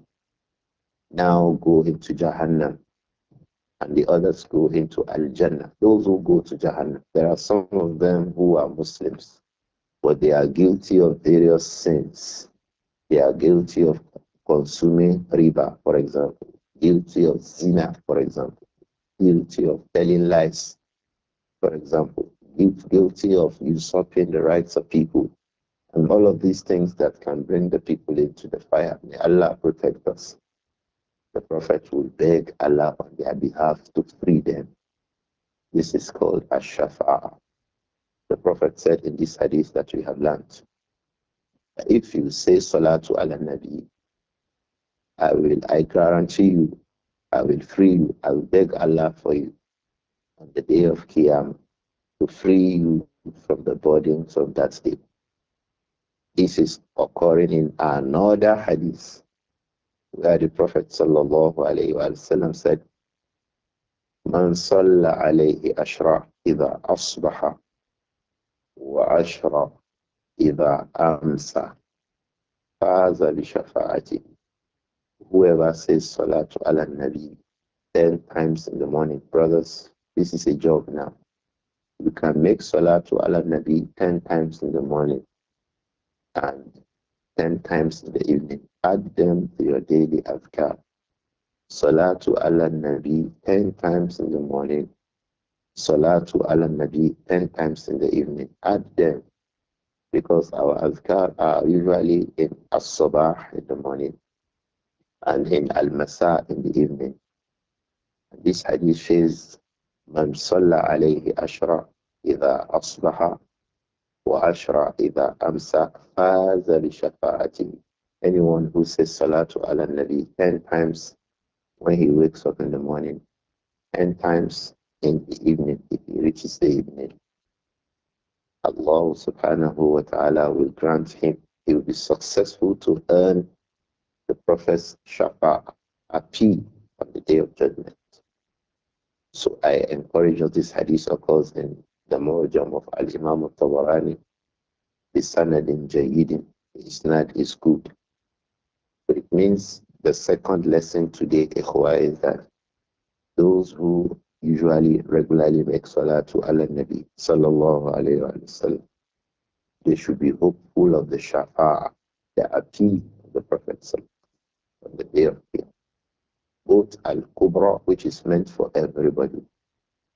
now go into Jahannam and the others go into Al-Jannah, those who go to Jahannam, there are some of them who are Muslims, but they are guilty of various sins. They are guilty of consuming riba, for example, guilty of zina, for example, guilty of telling lies, for example, guilty of usurping the rights of people, and all of these things that can bring the people into the fire. May Allah protect us. The Prophet will beg Allah on their behalf to free them. This is called Ash-Shafa'ah. The Prophet said in this hadith that we have learned, if you say Salatu ala Nabi, I will, I guarantee you, I will free you, I will beg Allah for you on the day of Qiyam to free you from the burdens of that day. This is occurring in another hadith where the Prophet sallallahu alayhi wa sallam said, Man salla alayhi ashra idha asbaha wa ashra idha amsa faza bi shafa'ati. Whoever says salatu ala nabi ten times in the morning, brothers, this is a job now. You can make salatu ala nabi ten times in the morning and ten times in the evening. Add them to your daily adhkar. Salatu ala nabi ten times in the morning. Salatu ala nabi ten times in the evening. Add them, because our adhkar are usually in as-sabah in the morning and in al-masa in the evening. This hadith says, Man salla alayhi ashra idha asbaha wa ashra idha amsa faza bi shafa'ati. Anyone who says salatu ala nabi ten times when he wakes up in the morning, ten times in the evening, if he reaches the evening, Allah subhanahu wa ta'ala will grant him, he will be successful to earn the Prophet's shafa, appeal on the day of judgment. So I encourage us, this hadith occurs in the Mu'jam of Al-Imam al-Tabarani, the Sanad in Jayyidin, the Isnad is good. But it means the second lesson today, Ikhwa, is that those who usually regularly make salatu ala nabi sallallahu alayhi wa sallam, they should be hopeful of the shafa'a, the appeal of the Prophet sallallahu on the day of Qiyamah. Both al-kubra, which is meant for everybody,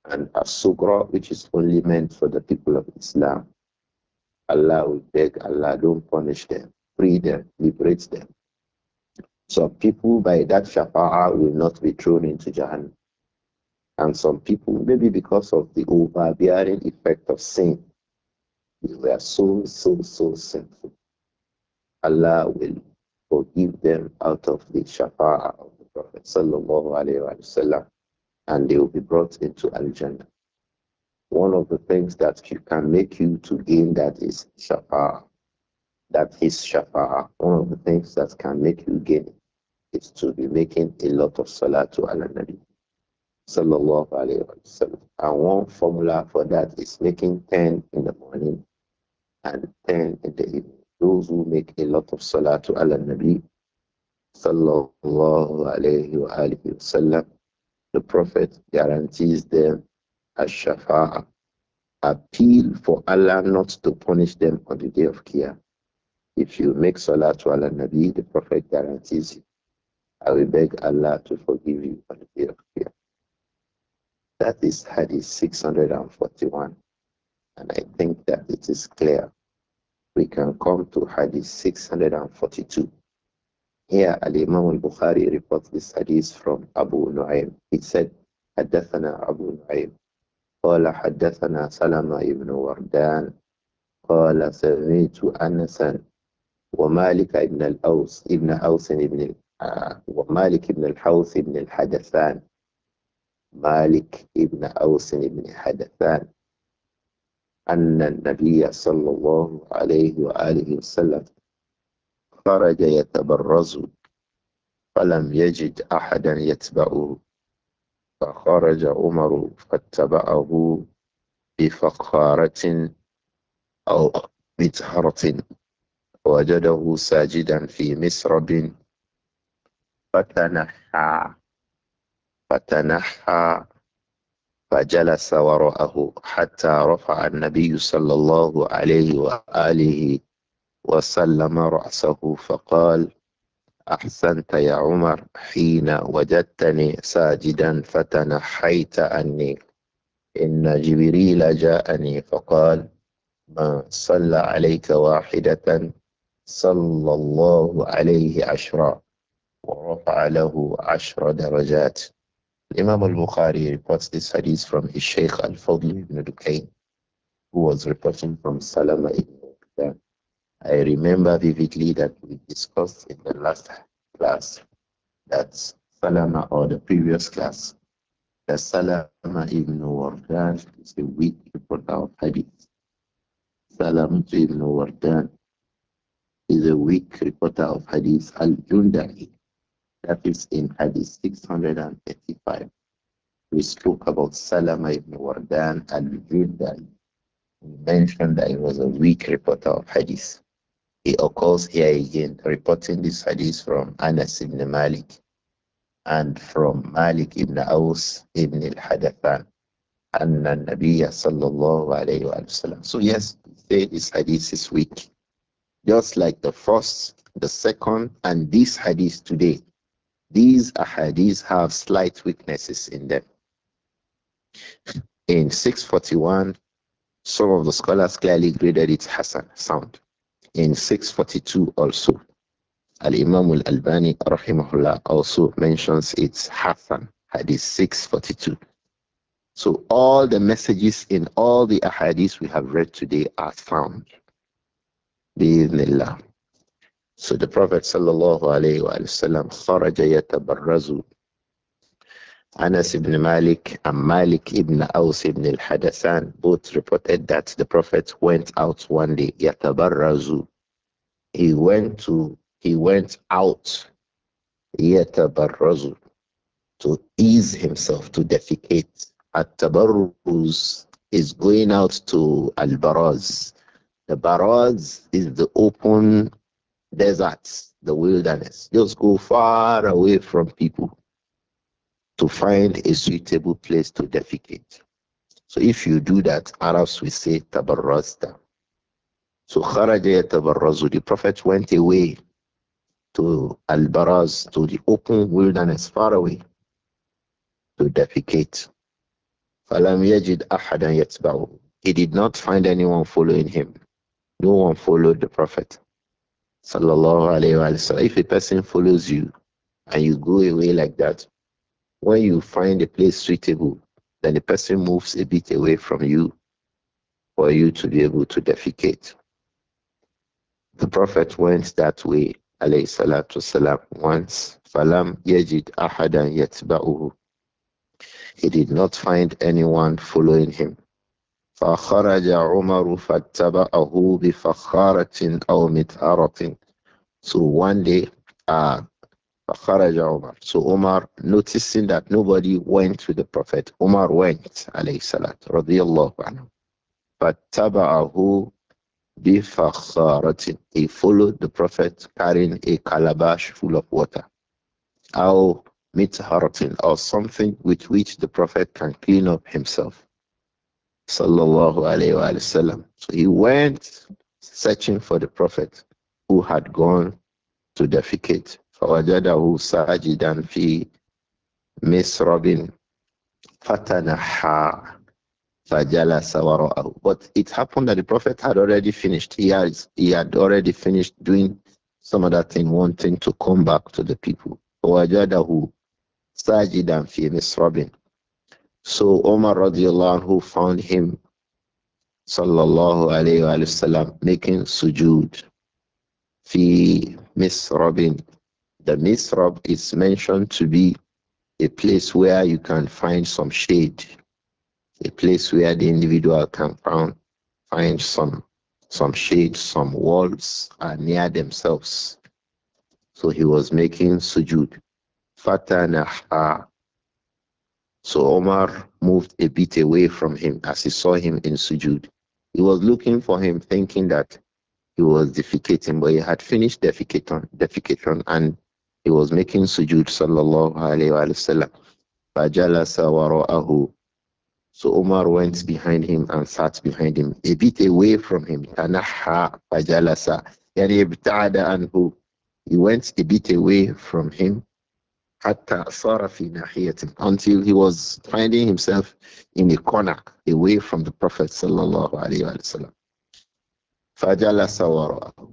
And as-sugra, which is only meant for the people of Islam. Allah will beg Allah, don't punish them, free them, liberate them. Some people by that shafa'ah will not be thrown into Jahannam. And some people, maybe because of the overbearing effect of sin, they were so, so, so sinful. Allah will forgive them out of the shafa'ah of the Prophet sallallahu alaihi wasallam, and they will be brought into Al-Jannah. One of the things that can make you to gain that is shafa'ah. That is shafa'ah. One of the things that can make you gain it is to be making a lot of salatu ala nabi sallallahu alaihi wasallam. And one formula for that is making ten in the morning and ten in the evening. Those who make a lot of salatu ala nabi sallallahu alayhi wa alihi wasallam, the Prophet guarantees them a shafa'a, appeal for Allah not to punish them on the day of Qiyamah. If you make salatu ala nabi, the Prophet guarantees you, I will beg Allah to forgive you on the day of Qiyamah. That is Hadith six hundred forty-one, and I think that it is clear. We can come to Hadith six hundred forty-two. Here, Al-Imam al-Bukhari reports this hadith from Abu Nu'aym. He said, حدثنا أبو نعيم قال حدثنا سلمة ibn وردان قال سمعت أنسا ومالك ibn الأوس ibn أوس ibn ومالك ibn الحوث ibn الحدثان مالك ibn أوس ibn حدثان أن النبي صلى الله عليه وآله وسلم خرج يتبرز فلم يجد أحدا يتبعه فخرج عمر فاتبعه بفخارة أو مزهرة وجده ساجدا في مسرب فتنحى فتنحى فجلس وراءه حتى رفع النبي صلى الله عليه وآله وسلم رأسه فقال أحسنت يا عمر حين وجدتني ساجدا فتنحيت عني إن جبريل جاءني فقال ما صلى عليك واحدة صلى الله عليه عشرا ورفع له عشر درجات. Imam al-Bukhari reports this hadith from his Shaykh al-Fadl ibn Dukayn, who was reporting from Salama ibn Uqdan. I remember vividly that we discussed in the last class that Salama, or the previous class, that Salama ibn Wardan is a weak reporter of hadith. Salama ibn Wardan is a weak reporter of hadith. Al-Jundari, that is in hadith six hundred eighty-five. We spoke about Salama ibn Wardan al-Jundari. We mentioned that he was a weak reporter of hadith. He occurs here again, reporting this hadith from Anas ibn Malik and from Malik ibn Aus ibn al-Hadathan and Nabiya sallallahu alayhi wa sallam. So yes, say this hadith is weak. Just like the first, the second, and this hadith today. These hadiths have slight weaknesses in them. In six forty-one, some of the scholars clearly graded it Hasan, sound. In six forty-two also, Al-Imam al-Albani rahimahullah also mentions its Hasan, hadith six forty-two. So all the messages in all the ahadith we have read today are found. Bi-idhnillah. So the Prophet sallallahu alayhi wa sallam kharaja yatabarrazu. Anas ibn Malik and Malik ibn Aus ibn al-Hadathan both reported that the Prophet went out one day, yatabarrazu. He went to he went out, yatabarrazu, to ease himself, to defecate. At-tabarruz is going out to al-baraz. The baraz is the open deserts, the wilderness. Just go far away from people to find a suitable place to defecate. So if you do that, Arabs will say tabarrazta. So kharaja yatabarrazu, the Prophet went away to al-baraz, to the open wilderness far away, to defecate. فَلَمْ يَجِدْ أَحَدًا يَتْبَعُهُ. He did not find anyone following him. No one followed the Prophet. Sallallahu alayhi wa sallam. If a person follows you and you go away like that, when you find a place suitable, then the person moves a bit away from you for you to be able to defecate. The Prophet went that way, alayhi salatu salam, once. Falam yajid ahadan yatba'uhu. He did not find anyone following him. فخرج عمر فاتبعه بفخارة أو متأرة. So one day, uh, فخرج عمر. So Umar, noticing that nobody went to the Prophet, Umar went, alayhi salat, radiyallahu anhu. فاتبعه بفخارة. He followed the Prophet carrying a calabash full of water. أو متهرة, or something with which the Prophet can clean up himself. Sallallahu alayhi wa sallam. So he went searching for the Prophet who had gone to defecate. فوجده ساجدا في مسرب فتنحى فجلس وراءه. But it happened that the Prophet had already finished. He has he had already finished doing some other thing, wanting to come back to the people. فوجده ساجدا في مسرب. So Omar radiallahu anhu found him sallallahu alayhi wa sallam making sujood fi misrabin. The misrab is mentioned to be a place where you can find some shade, a place where the individual can find, find some some shade, some walls are near themselves. So he was making sujood. Fatanaha. So Omar moved a bit away from him as he saw him in sujood. He was looking for him, thinking that he was defecating, but he had finished defecating, defecation and he was making sujood, sallallahu alayhi wa sallam. فَجَلَسَ وَرَاءَهُ. So Omar went behind him and sat behind him, a bit away from him. تَنَحَّى فَجَلَسَ. يعني ابتعد عنه. He went a bit away from him حتى صار في ناحية, until he was finding himself in a corner away from the Prophet sallallahu alayhi wa sallam. فَجَلَسَ وَرَاءَهُ.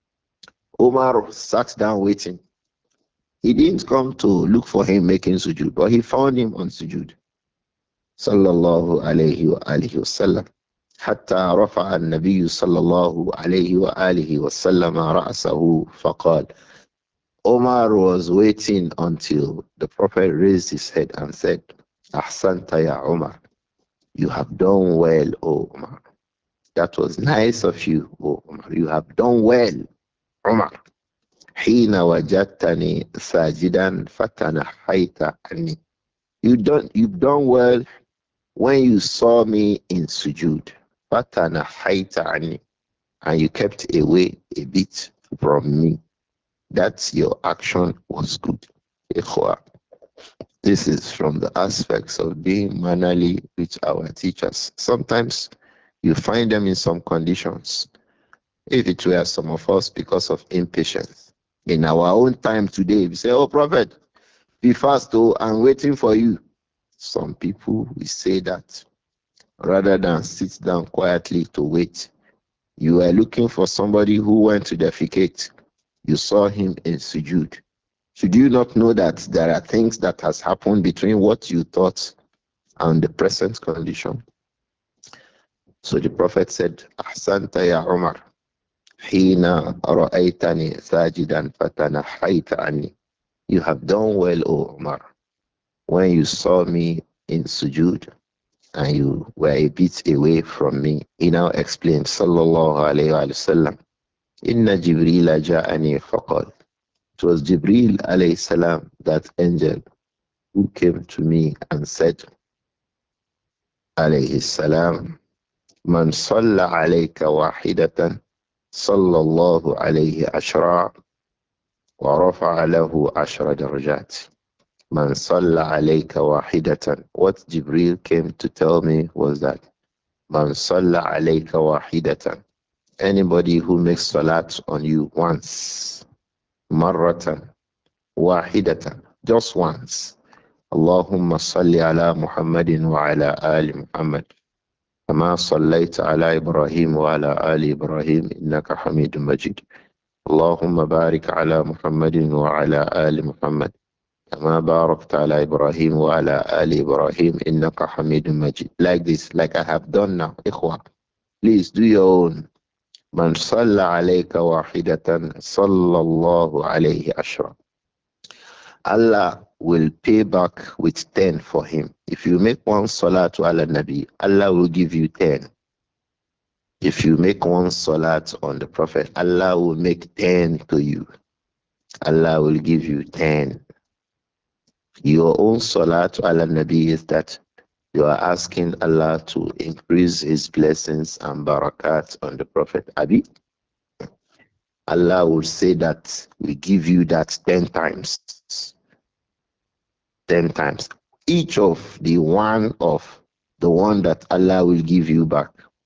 Omar sat down waiting. He didn't come to look for him making sujood, but he found him on sujood. Sallallahu alayhi wa alihi wa sallam. حتى رفع النبي صلى الله عليه وآله وسلم رأسه فقال. Omar was waiting until the Prophet raised his head and said, Ahsanta ya Omar. You have done well, O Omar. That was nice of you, O Omar. You have done well, Omar. حين وجدتني ساجدا فتنحيت عني. You done you've done well when you saw me in sujood. فتنحيت عني. And you kept away a bit from me. That's your action was good. Ikhwa. This is from the aspects of being mannerly with our teachers. Sometimes you find them in some conditions. If it were some of us because of impatience. In our own time today, we say, oh, Prophet, be fast, oh, I'm waiting for you. Some people will say that rather than sit down quietly to wait. You are looking for somebody who went to defecate. You saw him in sujud. Should you not know that there are things that has happened between what you thought and the present condition? So the Prophet said, Ahsanta ya Umar. حين رأيتني ساجدا فتنحيت عني. You have done well, O Umar, when you saw me in sujood and you were a bit away from me. He now explained, Sallallahu Alaihi Wasallam, Inna Jibreel ja'ani faqal. It was Jibreel alayhi salam, that angel, who came to me and said, alayhi salam, Man salla alayka wahidatan, sallallahu alayhi ashra, wa rafa'a lahu ashra darajat. Man salla alayka wahidatan. What Jibreel came to tell me was that Man salla alayka wahidatan. Anybody who makes salat on you once, marratan, wahidatan, just once. اللهم صل على محمد وعلى آل محمد كما صليت على إبراهيم وعلى آل إبراهيم إنك حميد مجيد. اللهم بارك على محمد وعلى آل محمد كما باركت على إبراهيم وعلى آل إبراهيم إنك حميد مجيد. Like this, like I have done now. إخوة, please do your own. من صلى عليك واحدة صلى الله عليه عشرة. Allah will pay back with ten for him. If you make one salat to Allah Nabi, Allah will give you ten. If you make one salat on the Prophet, Allah will make ten to you. Allah will give you ten. Your own salat to Allah Nabi is that you are asking Allah to increase his blessings and barakat on the Prophet. Abi, Allah will say that we give you that ten times. Ten times. Each of the one of the one that Allah will give you back.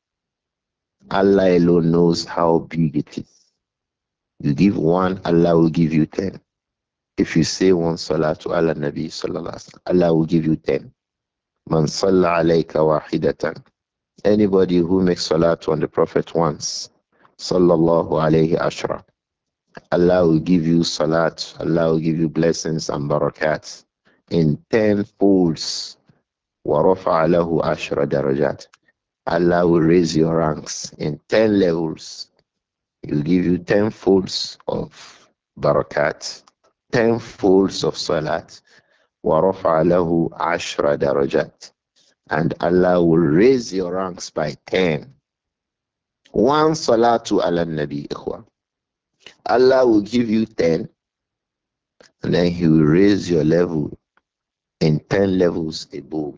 Allah alone knows how big it is. You give one, Allah will give you ten. If you say one salah to Allah Nabi sallallahu alaihi wasallam, Allah will give you ten. Man salla alayka wahidatan. Anybody who makes salah on the Prophet once, sallallahu alayhi ashra. Allah will give you salat, Allah will give you blessings and barakat in ten folds. وَرَفَعَ لَهُ عَشْرَ darajat. Allah will raise your ranks in ten levels. He will give you ten folds of barakat, ten folds of salat. وَرَفَعَ لَهُ عَشْرَ darajat. And Allah will raise your ranks by ten. One salatu ala nabi, ikhwa. Allah will give you ten, and then He will raise your level in ten levels above.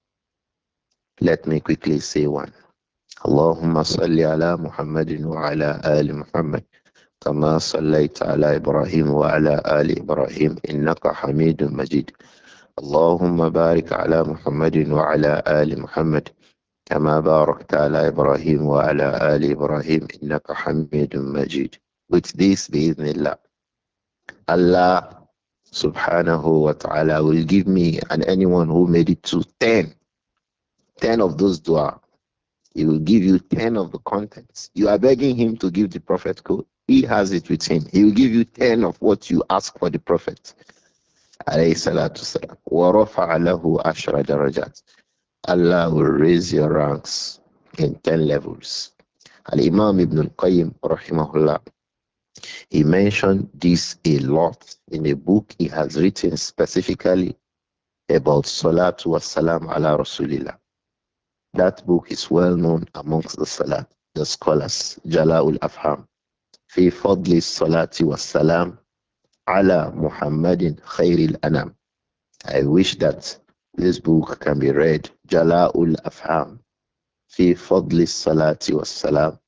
Let me quickly say one. Allahumma salli ala Muhammadin wa ala ali Muhammad kama sallaita ala Ibrahim wa ala ali Ibrahim innaka hamidun majid. Allahumma barik ala Muhammadin wa ala ali Muhammad kama barakta ala Ibrahim wa ala ali Ibrahim innaka hamidun majid. With this, bi'idhnillah, Allah subhanahu wa ta'ala will give me and anyone who made it to ten. ten of those dua. He will give you ten of the contents. You are begging him to give the Prophet code. He has it with him. He will give you ten of what you ask for the Prophet. Alayhi salatu salam. Wa rafa'a lahu ashra darajat. Allah will raise your ranks in ten levels. Al-Imam Ibn al-Qayyim, rahimahullah, he mentioned this a lot in a book he has written specifically about Salatu wa Salam ala Rasulillah. That book is well known amongst the Salat, the scholars, Jala'ul Afham. Fi fadli salati wa salam ala Muhammadin khairil anam. I wish that this book can be read, Jala'ul Afham. Fi fadli salati wa salam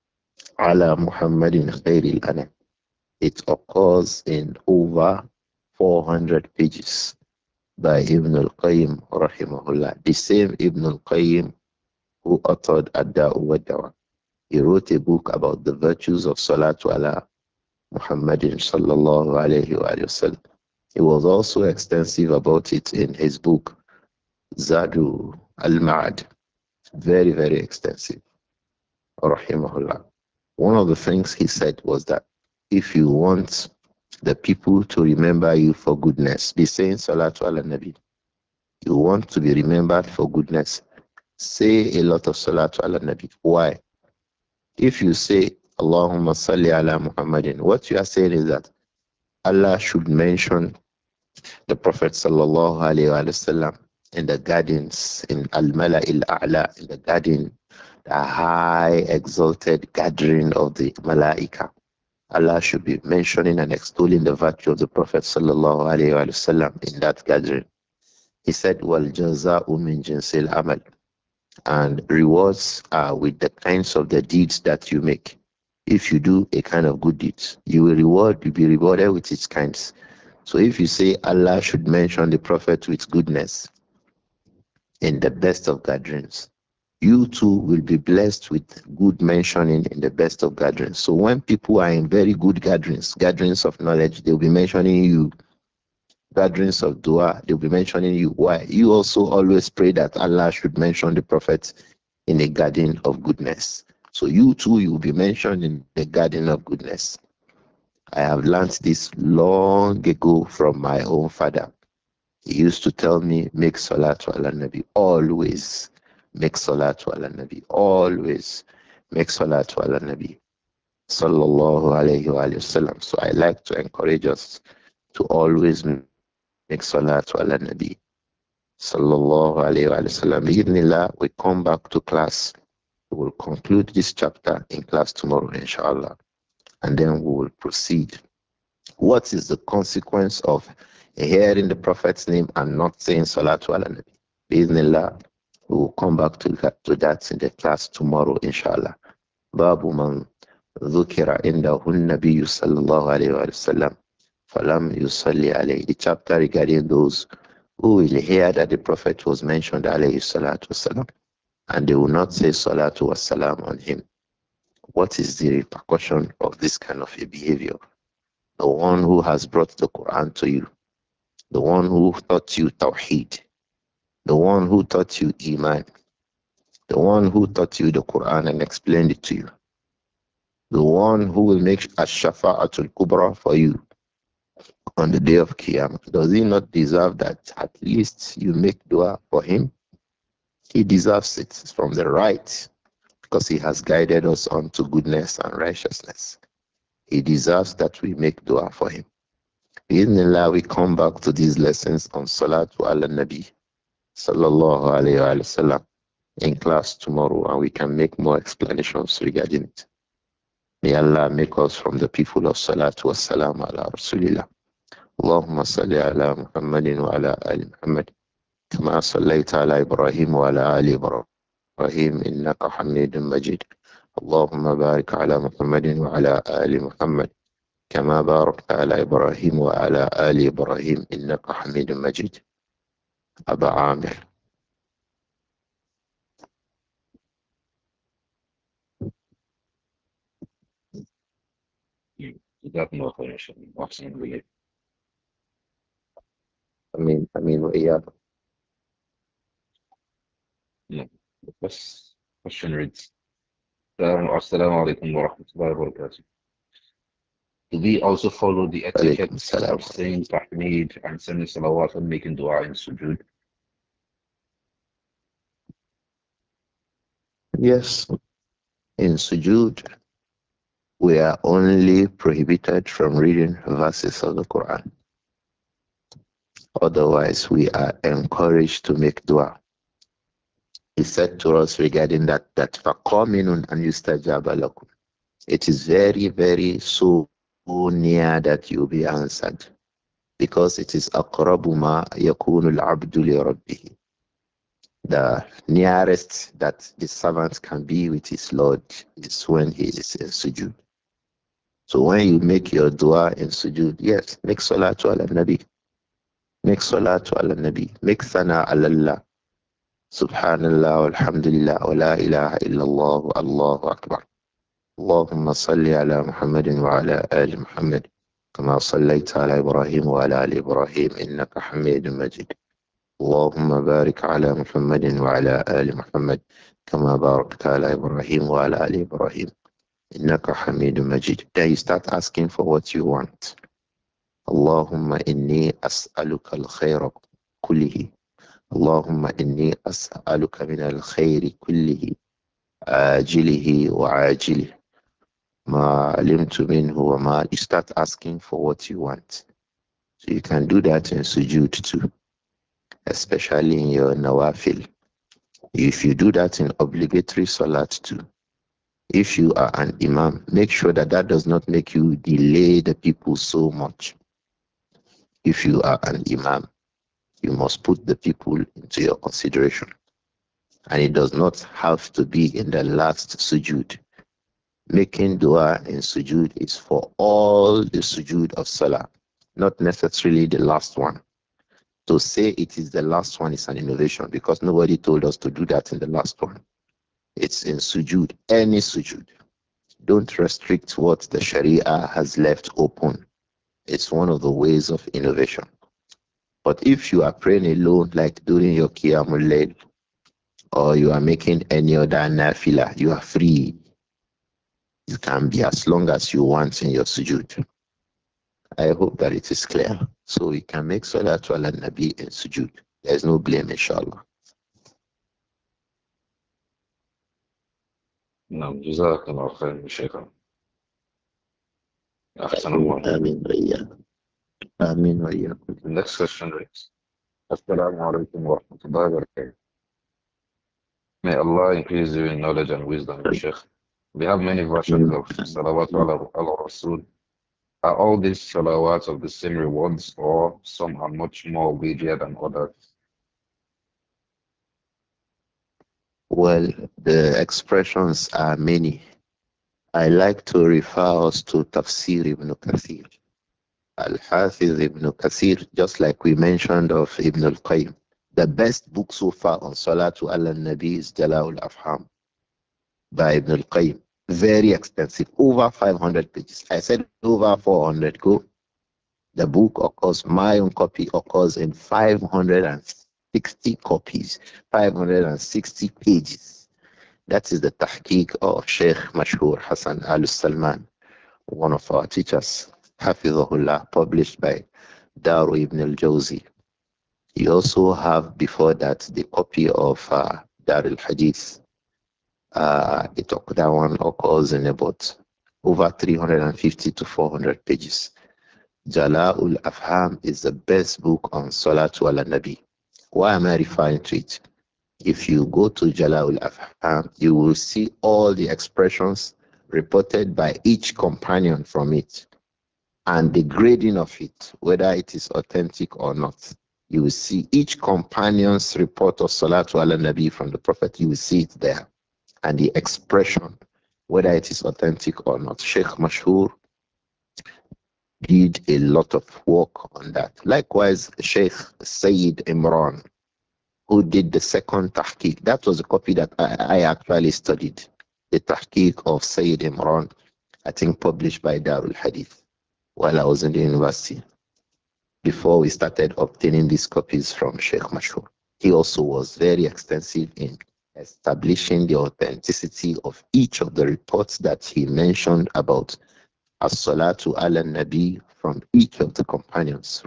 ala Muhammadin khairil anam. It occurs in over four hundred pages by Ibn al-Qayyim rahimahullah. The same Ibn al-Qayyim who authored Ad-Da'u wa Dawa. He wrote a book about the virtues of Salatu ala Muhammadin sallallahu alayhi wa sallam. He was also extensive about it in his book Zadu al-Ma'ad. Very, very extensive. Rahimahullah. One of the things he said was that if you want the people to remember you for goodness, be saying Salatu ala Nabi. You want to be remembered for goodness, say a lot of Salatu ala Nabi. Why? If you say Allahumma salli ala Muhammadin, what you are saying is that Allah should mention the Prophet sallallahu alayhi wa sallam in the gardens, in Al-Mala'il A'la, in the garden, the high exalted gathering of the Malaika. Allah should be mentioning and extolling the virtue of the Prophet sallallahu alayhi wa sallam in that gathering. He said, Wal jaza'u min jinsil amal. And rewards are with the kinds of the deeds that you make. If you do a kind of good deeds, you will reward, you'll be rewarded with its kinds. So if you say Allah should mention the Prophet with goodness in the best of gatherings, you too will be blessed with good mentioning in the best of gatherings. So when people are in very good gatherings, gatherings of knowledge, they'll be mentioning you. gatherings of dua, they'll be mentioning you. Why? You also always pray that Allah should mention the Prophet in a garden of goodness. So you too, you will be mentioned in the garden of goodness. I have learnt this long ago from my own father. He used to tell me, make salatu ala nabi, always make salatu ala nabi, always make salatu ala nabi, sallallahu alayhi wa sallam. So I like to encourage us to always make salatu ala nabi, sallallahu alayhi wa sallam. Bismillah, we come back to class. We will conclude this chapter in class tomorrow, inshallah, and then we will proceed. What is the consequence of hearing the Prophet's name and not saying Salatu ala Nabi? Bismillah, we will come back to that, to that in the class tomorrow, inshallah. Babu man ذكر عنده النبي صلى الله عليه وسلم فلم يصلي عليه. The chapter regarding those who will hear that the Prophet was mentioned alayhi salatu wasalam and they will not say salatu wasalam on him. What is the repercussion of this kind of a behavior? The one who has brought the Quran to you, the one who taught you Tawheed, the one who taught you Iman, the one who taught you the Quran and explained it to you, the one who will make Ash-Shafa'atul Kubra for you on the day of Qiyamah. Does he not deserve that at least you make dua for him? He deserves it. It's from the right because he has guided us on to goodness and righteousness. He deserves that we make dua for him. Bismillah, we come back to these lessons on Salatu ala Nabi sallallahu alayhi wa sallam in class tomorrow, and we can make more explanations regarding it. May Allah make us from the people of Salatu wa salam ala Rasulillah. Allahumma salli ala Muhammadin wa ala ali Muhammad kama sallaita ala Ibrahim wa ala ali Ibrahim innaka hamidun majid. Allahumma barik ala Muhammadin wa ala ali Muhammad كما باركت على إبراهيم وعلى آل إبراهيم إنك حميد مجيد. أبا عامر. جزاكم الله خير يا شيخ وأحسن إليك. أمين أمين وإياك. No. The first question reads, Assalamu alaikum wa rahmatullahi wa barakatuh. Do we also follow the عليكم etiquette السلام. of saying tahmeed and sending salawat and making dua in sujood? Yes, in sujood, we are only prohibited from reading verses of the Quran. Otherwise, we are encouraged to make dua. He said to us regarding that, that فَقَامِنٌ أَنْ يُسْتَجَابَ لَكُمْ. It is very, very so near that you'll be answered because it is أَقْرَبُ مَا يَكُونُ الْعَبْدُ لِرَبِّهِ. The nearest that the servant can be with his Lord is when he is in sujood. So when you make your dua in sujood, yes, make salatu ala nabi, make salatu ala nabi, make sana ala Allah, subhanallah, alhamdulillah, wa la ilaha illallah, Allahu akbar. اللهم صل على محمد وعلى آل محمد كما صليت على إبراهيم وعلى آل إبراهيم إنك حميد مجيد. اللهم بارك على محمد وعلى آل محمد كما باركت على إبراهيم وعلى آل إبراهيم إنك حميد مجيد. Then you start asking for what you want. اللهم إني أسألك الخير كله. اللهم إني أسألك من الخير كله عاجله وعاجله ما علمت منه وما. You start asking for what you want. So you can do that in sujood too, especially in your nawafil. If you do that in obligatory salat too, if you are an imam, make sure that that does not make you delay the people so much. If you are an imam, you must put the people into your consideration. And it does not have to be in the last sujood. Making dua in sujood is for all the sujood of salah, not necessarily the last one. To say it is the last one is an innovation because nobody told us to do that in the last one. It's in sujood, any sujood. Don't restrict what the Sharia has left open. It's one of the ways of innovation. But if you are praying alone, like during your Qiyamul Layl, or you are making any other nafila, you are free. You can be as long as you want in your sujood. I hope that it is clear. So we can make salatu ala nabi in sujood. There's no blame, inshallah. نعم جزاك الله خير شيخنا. أحسن Amin, الله. amin, wa iyyakum. Amin, wa iyyakum. The next question reads, Assalamu alaikum wa rahmatullahi wa barakatuh. May Allah increase you in knowledge and wisdom, Ya Sheikh. We have many versions of Salawat ala, ala Rasul. Are all these salawats of the same rewards, or some are much more weightier than others? Well, the expressions are many. I like to refer us to Tafsir ibn Kathir. Al-Hafiz ibn Kathir, just like we mentioned of Ibn al-Qayyim. The best book so far on Salatu ala Nabi is Jala'ul Afham by Ibn al-Qayyim. Very extensive, over five hundred pages. I said over four hundred. Go. The book occurs, my own copy occurs in five hundred sixty copies, five hundred sixty pages. That is the tahqiq of Sheikh Mashhur Hassan Al Salman, one of our teachers, Hafizahullah, published by Daru ibn al Jawzi. You also have before that the copy of uh, Dar al Hadith. Uh, it, that one occurs in about over three hundred fifty to four hundred pages. Jala'ul Afham is the best book on Salatu ala Nabi. Why am I referring to it? If you go to Jala'ul Afham, you will see all the expressions reported by each companion from it and the grading of it, whether it is authentic or not. You will see each companion's report of Salatu ala Nabi from the Prophet. You will see it there. And the expression, whether it is authentic or not. Sheikh Mashhur did a lot of work on that. Likewise, Sheikh Sayyid Imran, who did the second tahqiq. That was a copy that I, I actually studied. The tahqiq of Sayyid Imran, I think published by Darul Hadith while I was in the university, before we started obtaining these copies from Sheikh Mashhur. He also was very extensive in establishing the authenticity of each of the reports that he mentioned about as-salatu ala nabi from each of the companions.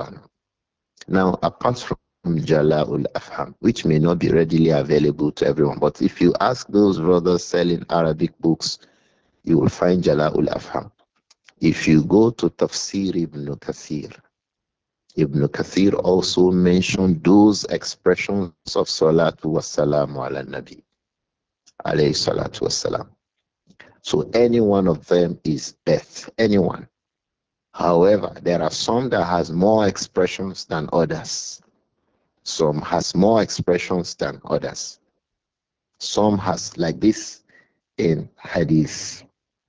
Now, apart from Jala'ul Afham, which may not be readily available to everyone, but if you ask those brothers selling Arabic books, you will find Jala'ul Afham. If you go to Tafsir ibn Kathir, Ibn Kathir also mentioned those expressions of Salatu wassalamu ala Nabi, alayhi salatu wassalam. So any one of them is best, anyone. However, there are some that has more expressions than others. Some has more expressions than others. Some has like this in Hadith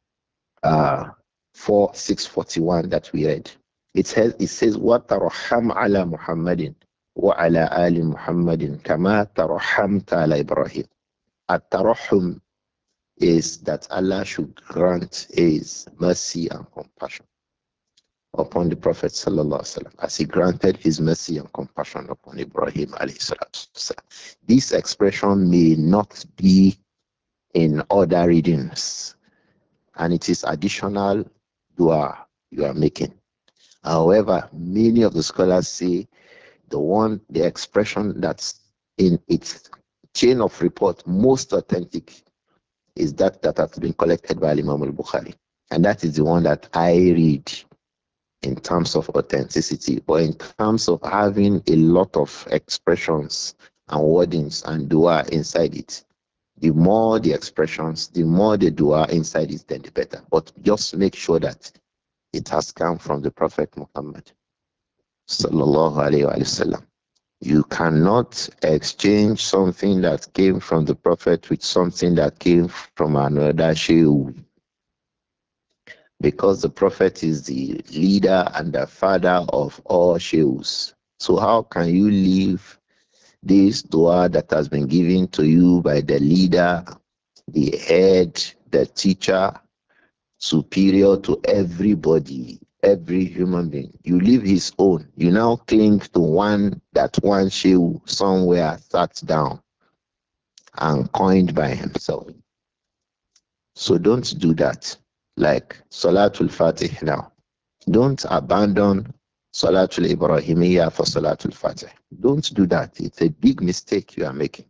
uh, four six forty one that we read. It says it says what taraham ala Muhammadin wa ala ali Muhammadin kama tarahamta ala Ibrahim. At tarahum is that Allah should grant His mercy and compassion upon the Prophet sallallahu alaihi wasallam, as he granted his mercy and compassion upon Ibrahim alayhi salatu. This expression may not be in other readings, and it is additional dua you are making. However, many of the scholars say the one, the expression that's in its chain of report most authentic is that that has been collected by Imam al-Bukhari. And that is the one that I read in terms of authenticity, or in terms of having a lot of expressions and wordings and dua inside it. The more the expressions, the more the dua inside it, then the better. But just make sure that it has come from the Prophet Muhammad sallallahu alaihi wasallam. You cannot exchange something that came from the Prophet with something that came from another Shaykh, because the Prophet is the leader and the father of all Sheikhs. So how can you leave this dua that has been given to you by the leader, the head, the teacher, superior to everybody? Every human being. You leave his own. You now cling to one that one shehu somewhere sat down and coined by himself. So don't do that. Like Salatul Fatih now. Don't abandon Salatul Ibrahimiyya for Salatul Fatih. Don't do that. It's a big mistake you are making.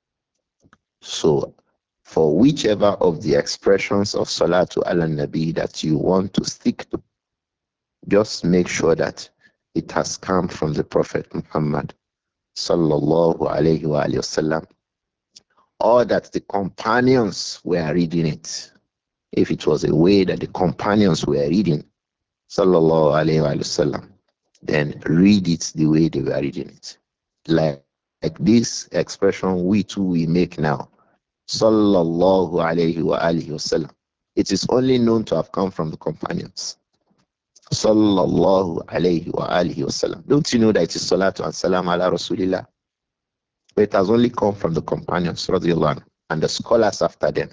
So for whichever of the expressions of Salatu ala Nabi that you want to stick to, just make sure that it has come from the Prophet Muhammad sallallahu alayhi wa alayhi wasallam, or that the companions were reading it. If it was a way that the companions were reading sallallahu alayhi wa sallam, then read it the way they were reading it. Like, like this expression we too we make now, sallallahu alayhi wa alihi wasallam. It is only known to have come from the companions. Sallallahu alayhi wa alihi wasallam. Don't you know that it is salatu and salam ala rasulillah? But it has only come from the companions, radiallahu anhu, and the scholars after them.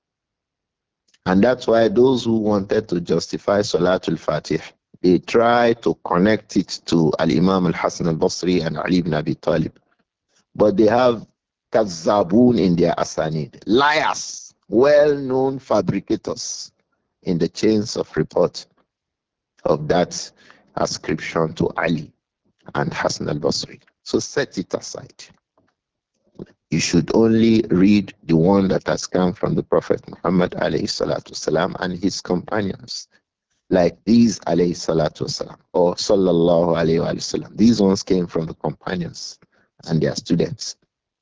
And that's why those who wanted to justify Salatul Fatih, they try to connect it to Al Imam Al Hassan Al Basri and Ali ibn Abi Talib. But they have Kazzabun in their asanid, liars, well known fabricators in the chains of report of that ascription to Ali and Hassan Al Basri. So set it aside. You should only read the one that has come from the Prophet Muhammad alayhi salatu wasalam and his companions, like these alayhi salatu wasalam or sallallahu alayhi wa sallam. These ones came from the companions and their students.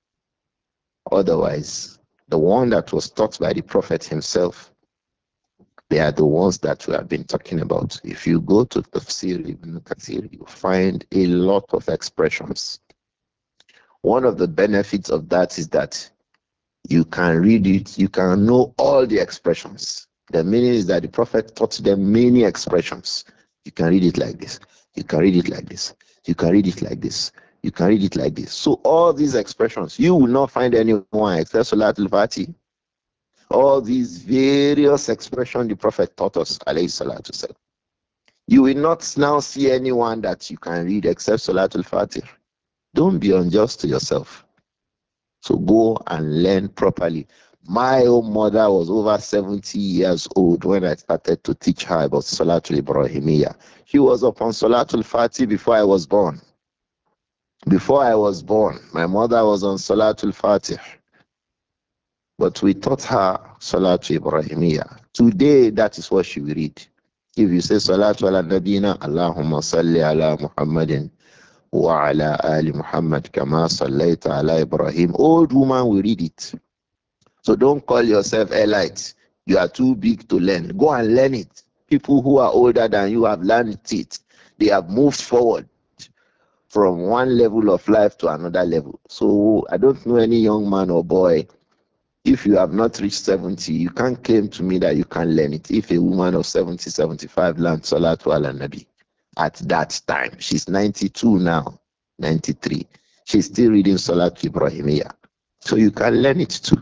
Otherwise, the one that was taught by the Prophet himself, they are the ones that we have been talking about. If you go to Tafsir Ibn Kathir, you find a lot of expressions. One of the benefits of that is that you can read it, you can know all the expressions. The meaning is that the Prophet taught them many expressions. You can read it like this, you can read it like this, you can read it like this, you can read it like this. So all these expressions, you will not find anyone except Salatul Fatih. All these various expressions the Prophet taught us, alayhi salatu salam. You will not now see anyone that you can read except Salatul Fatih. Don't be unjust to yourself. So go and learn properly. My own mother was over seventy years old when I started to teach her about Salatul Ibrahimiyya. She was upon Salatul Fatih before I was born. Before I was born, my mother was on Salatul Fatih. But we taught her Salatul Ibrahimiyya. Today, that is what she will read. If you say Salatu ala Nabina, Allahumma salli ala Muhammadin wa ala ali Muhammad kama sallaita ala Ibrahim, old woman will read it. So don't call yourself elite. You are too big to learn. Go and learn it. People who are older than you have learned it. They have moved forward from one level of life to another level. So I don't know any young man or boy. If you have not reached seventy, you can't claim to me that you can learn it. If a woman of seventy, seventy-five learned Salatu ala Nabi at that time, she's ninety-two now, ninety-three. She's still reading Salatu Ibrahimiyya. So you can learn it too.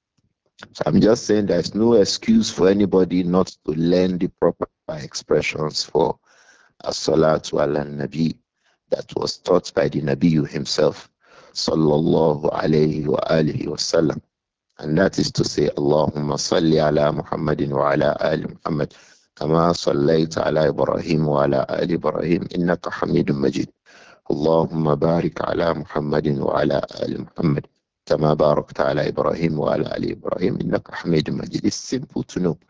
So I'm just saying there's no excuse for anybody not to learn the proper expressions for as-salatu ala nabi that was taught by the Nabi himself, sallallahu alayhi wa alihi wasallam. And that is to say, Allahumma salli ala Muhammadin wa ala ali Muhammad kama sallayta ala Ibrahim wa ala ali Ibrahim innaka hamidun majid. اللهم بارك على محمد وعلى آل محمد كما باركت على إبراهيم وعلى آل إبراهيم إنك حميد مجيد. It's simple to know.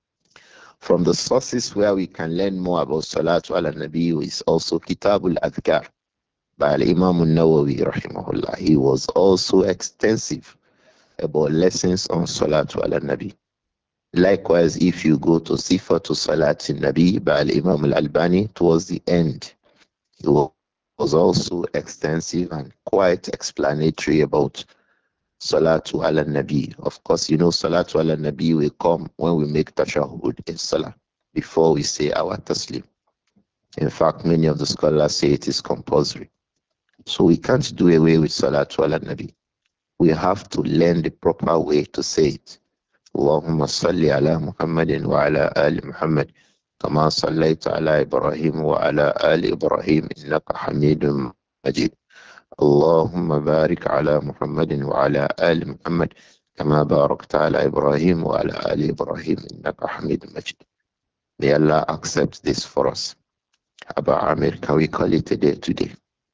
From the sources where we can learn more about Salatu ala Nabi is also Kitabul Adhkar by Imam al-Nawawi rahimahullah. He was also extensive about lessons on Salatu ala Nabi. Likewise, if you go to Sifatu Salat Nabi by Imam al-Albani towards the end, he was was also extensive and quite explanatory about Salatu ala Nabi. Of course, you know Salatu ala Nabi will come when we make tashahhud in Salah, before we say our taslim. In fact, many of the scholars say it is compulsory. So we can't do away with Salatu ala Nabi. We have to learn the proper way to say it. Allahumma salli ala Muhammadin wa ala ali Muhammad كما صليت على إبراهيم وعلى آل إبراهيم إنك حميد مجيد. اللهم بارك على محمد وعلى آل محمد كما باركت على إبراهيم وعلى آل إبراهيم إنك حميد مجيد. May Allah accept this for us. Abba Amir, can we call it a day today?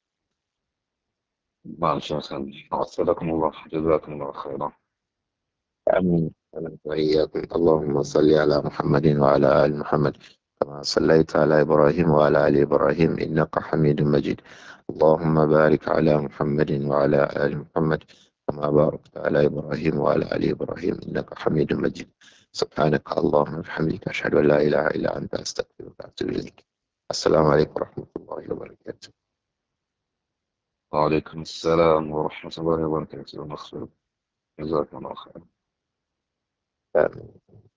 ما شاء الله. أسعدكم الله، جزاكم الله خيرا. آمين. آمين. وإياكم. اللهم صل على محمد وعلى آل محمد كما صليت على إبراهيم وعلى آل إبراهيم إنك حميد مجيد. اللهم بارك على محمد وعلى آل محمد كما باركت على إبراهيم وعلى آل إبراهيم إنك حميد مجيد. سبحانك اللهم وبحمدك أشهد أن لا إله إلا أنت أستغفرك وأتوب إليك. السلام عليكم ورحمة الله وبركاته. وعليكم السلام ورحمة الله وبركاته. مغفرة. جزاكم الله خيرا. آمين.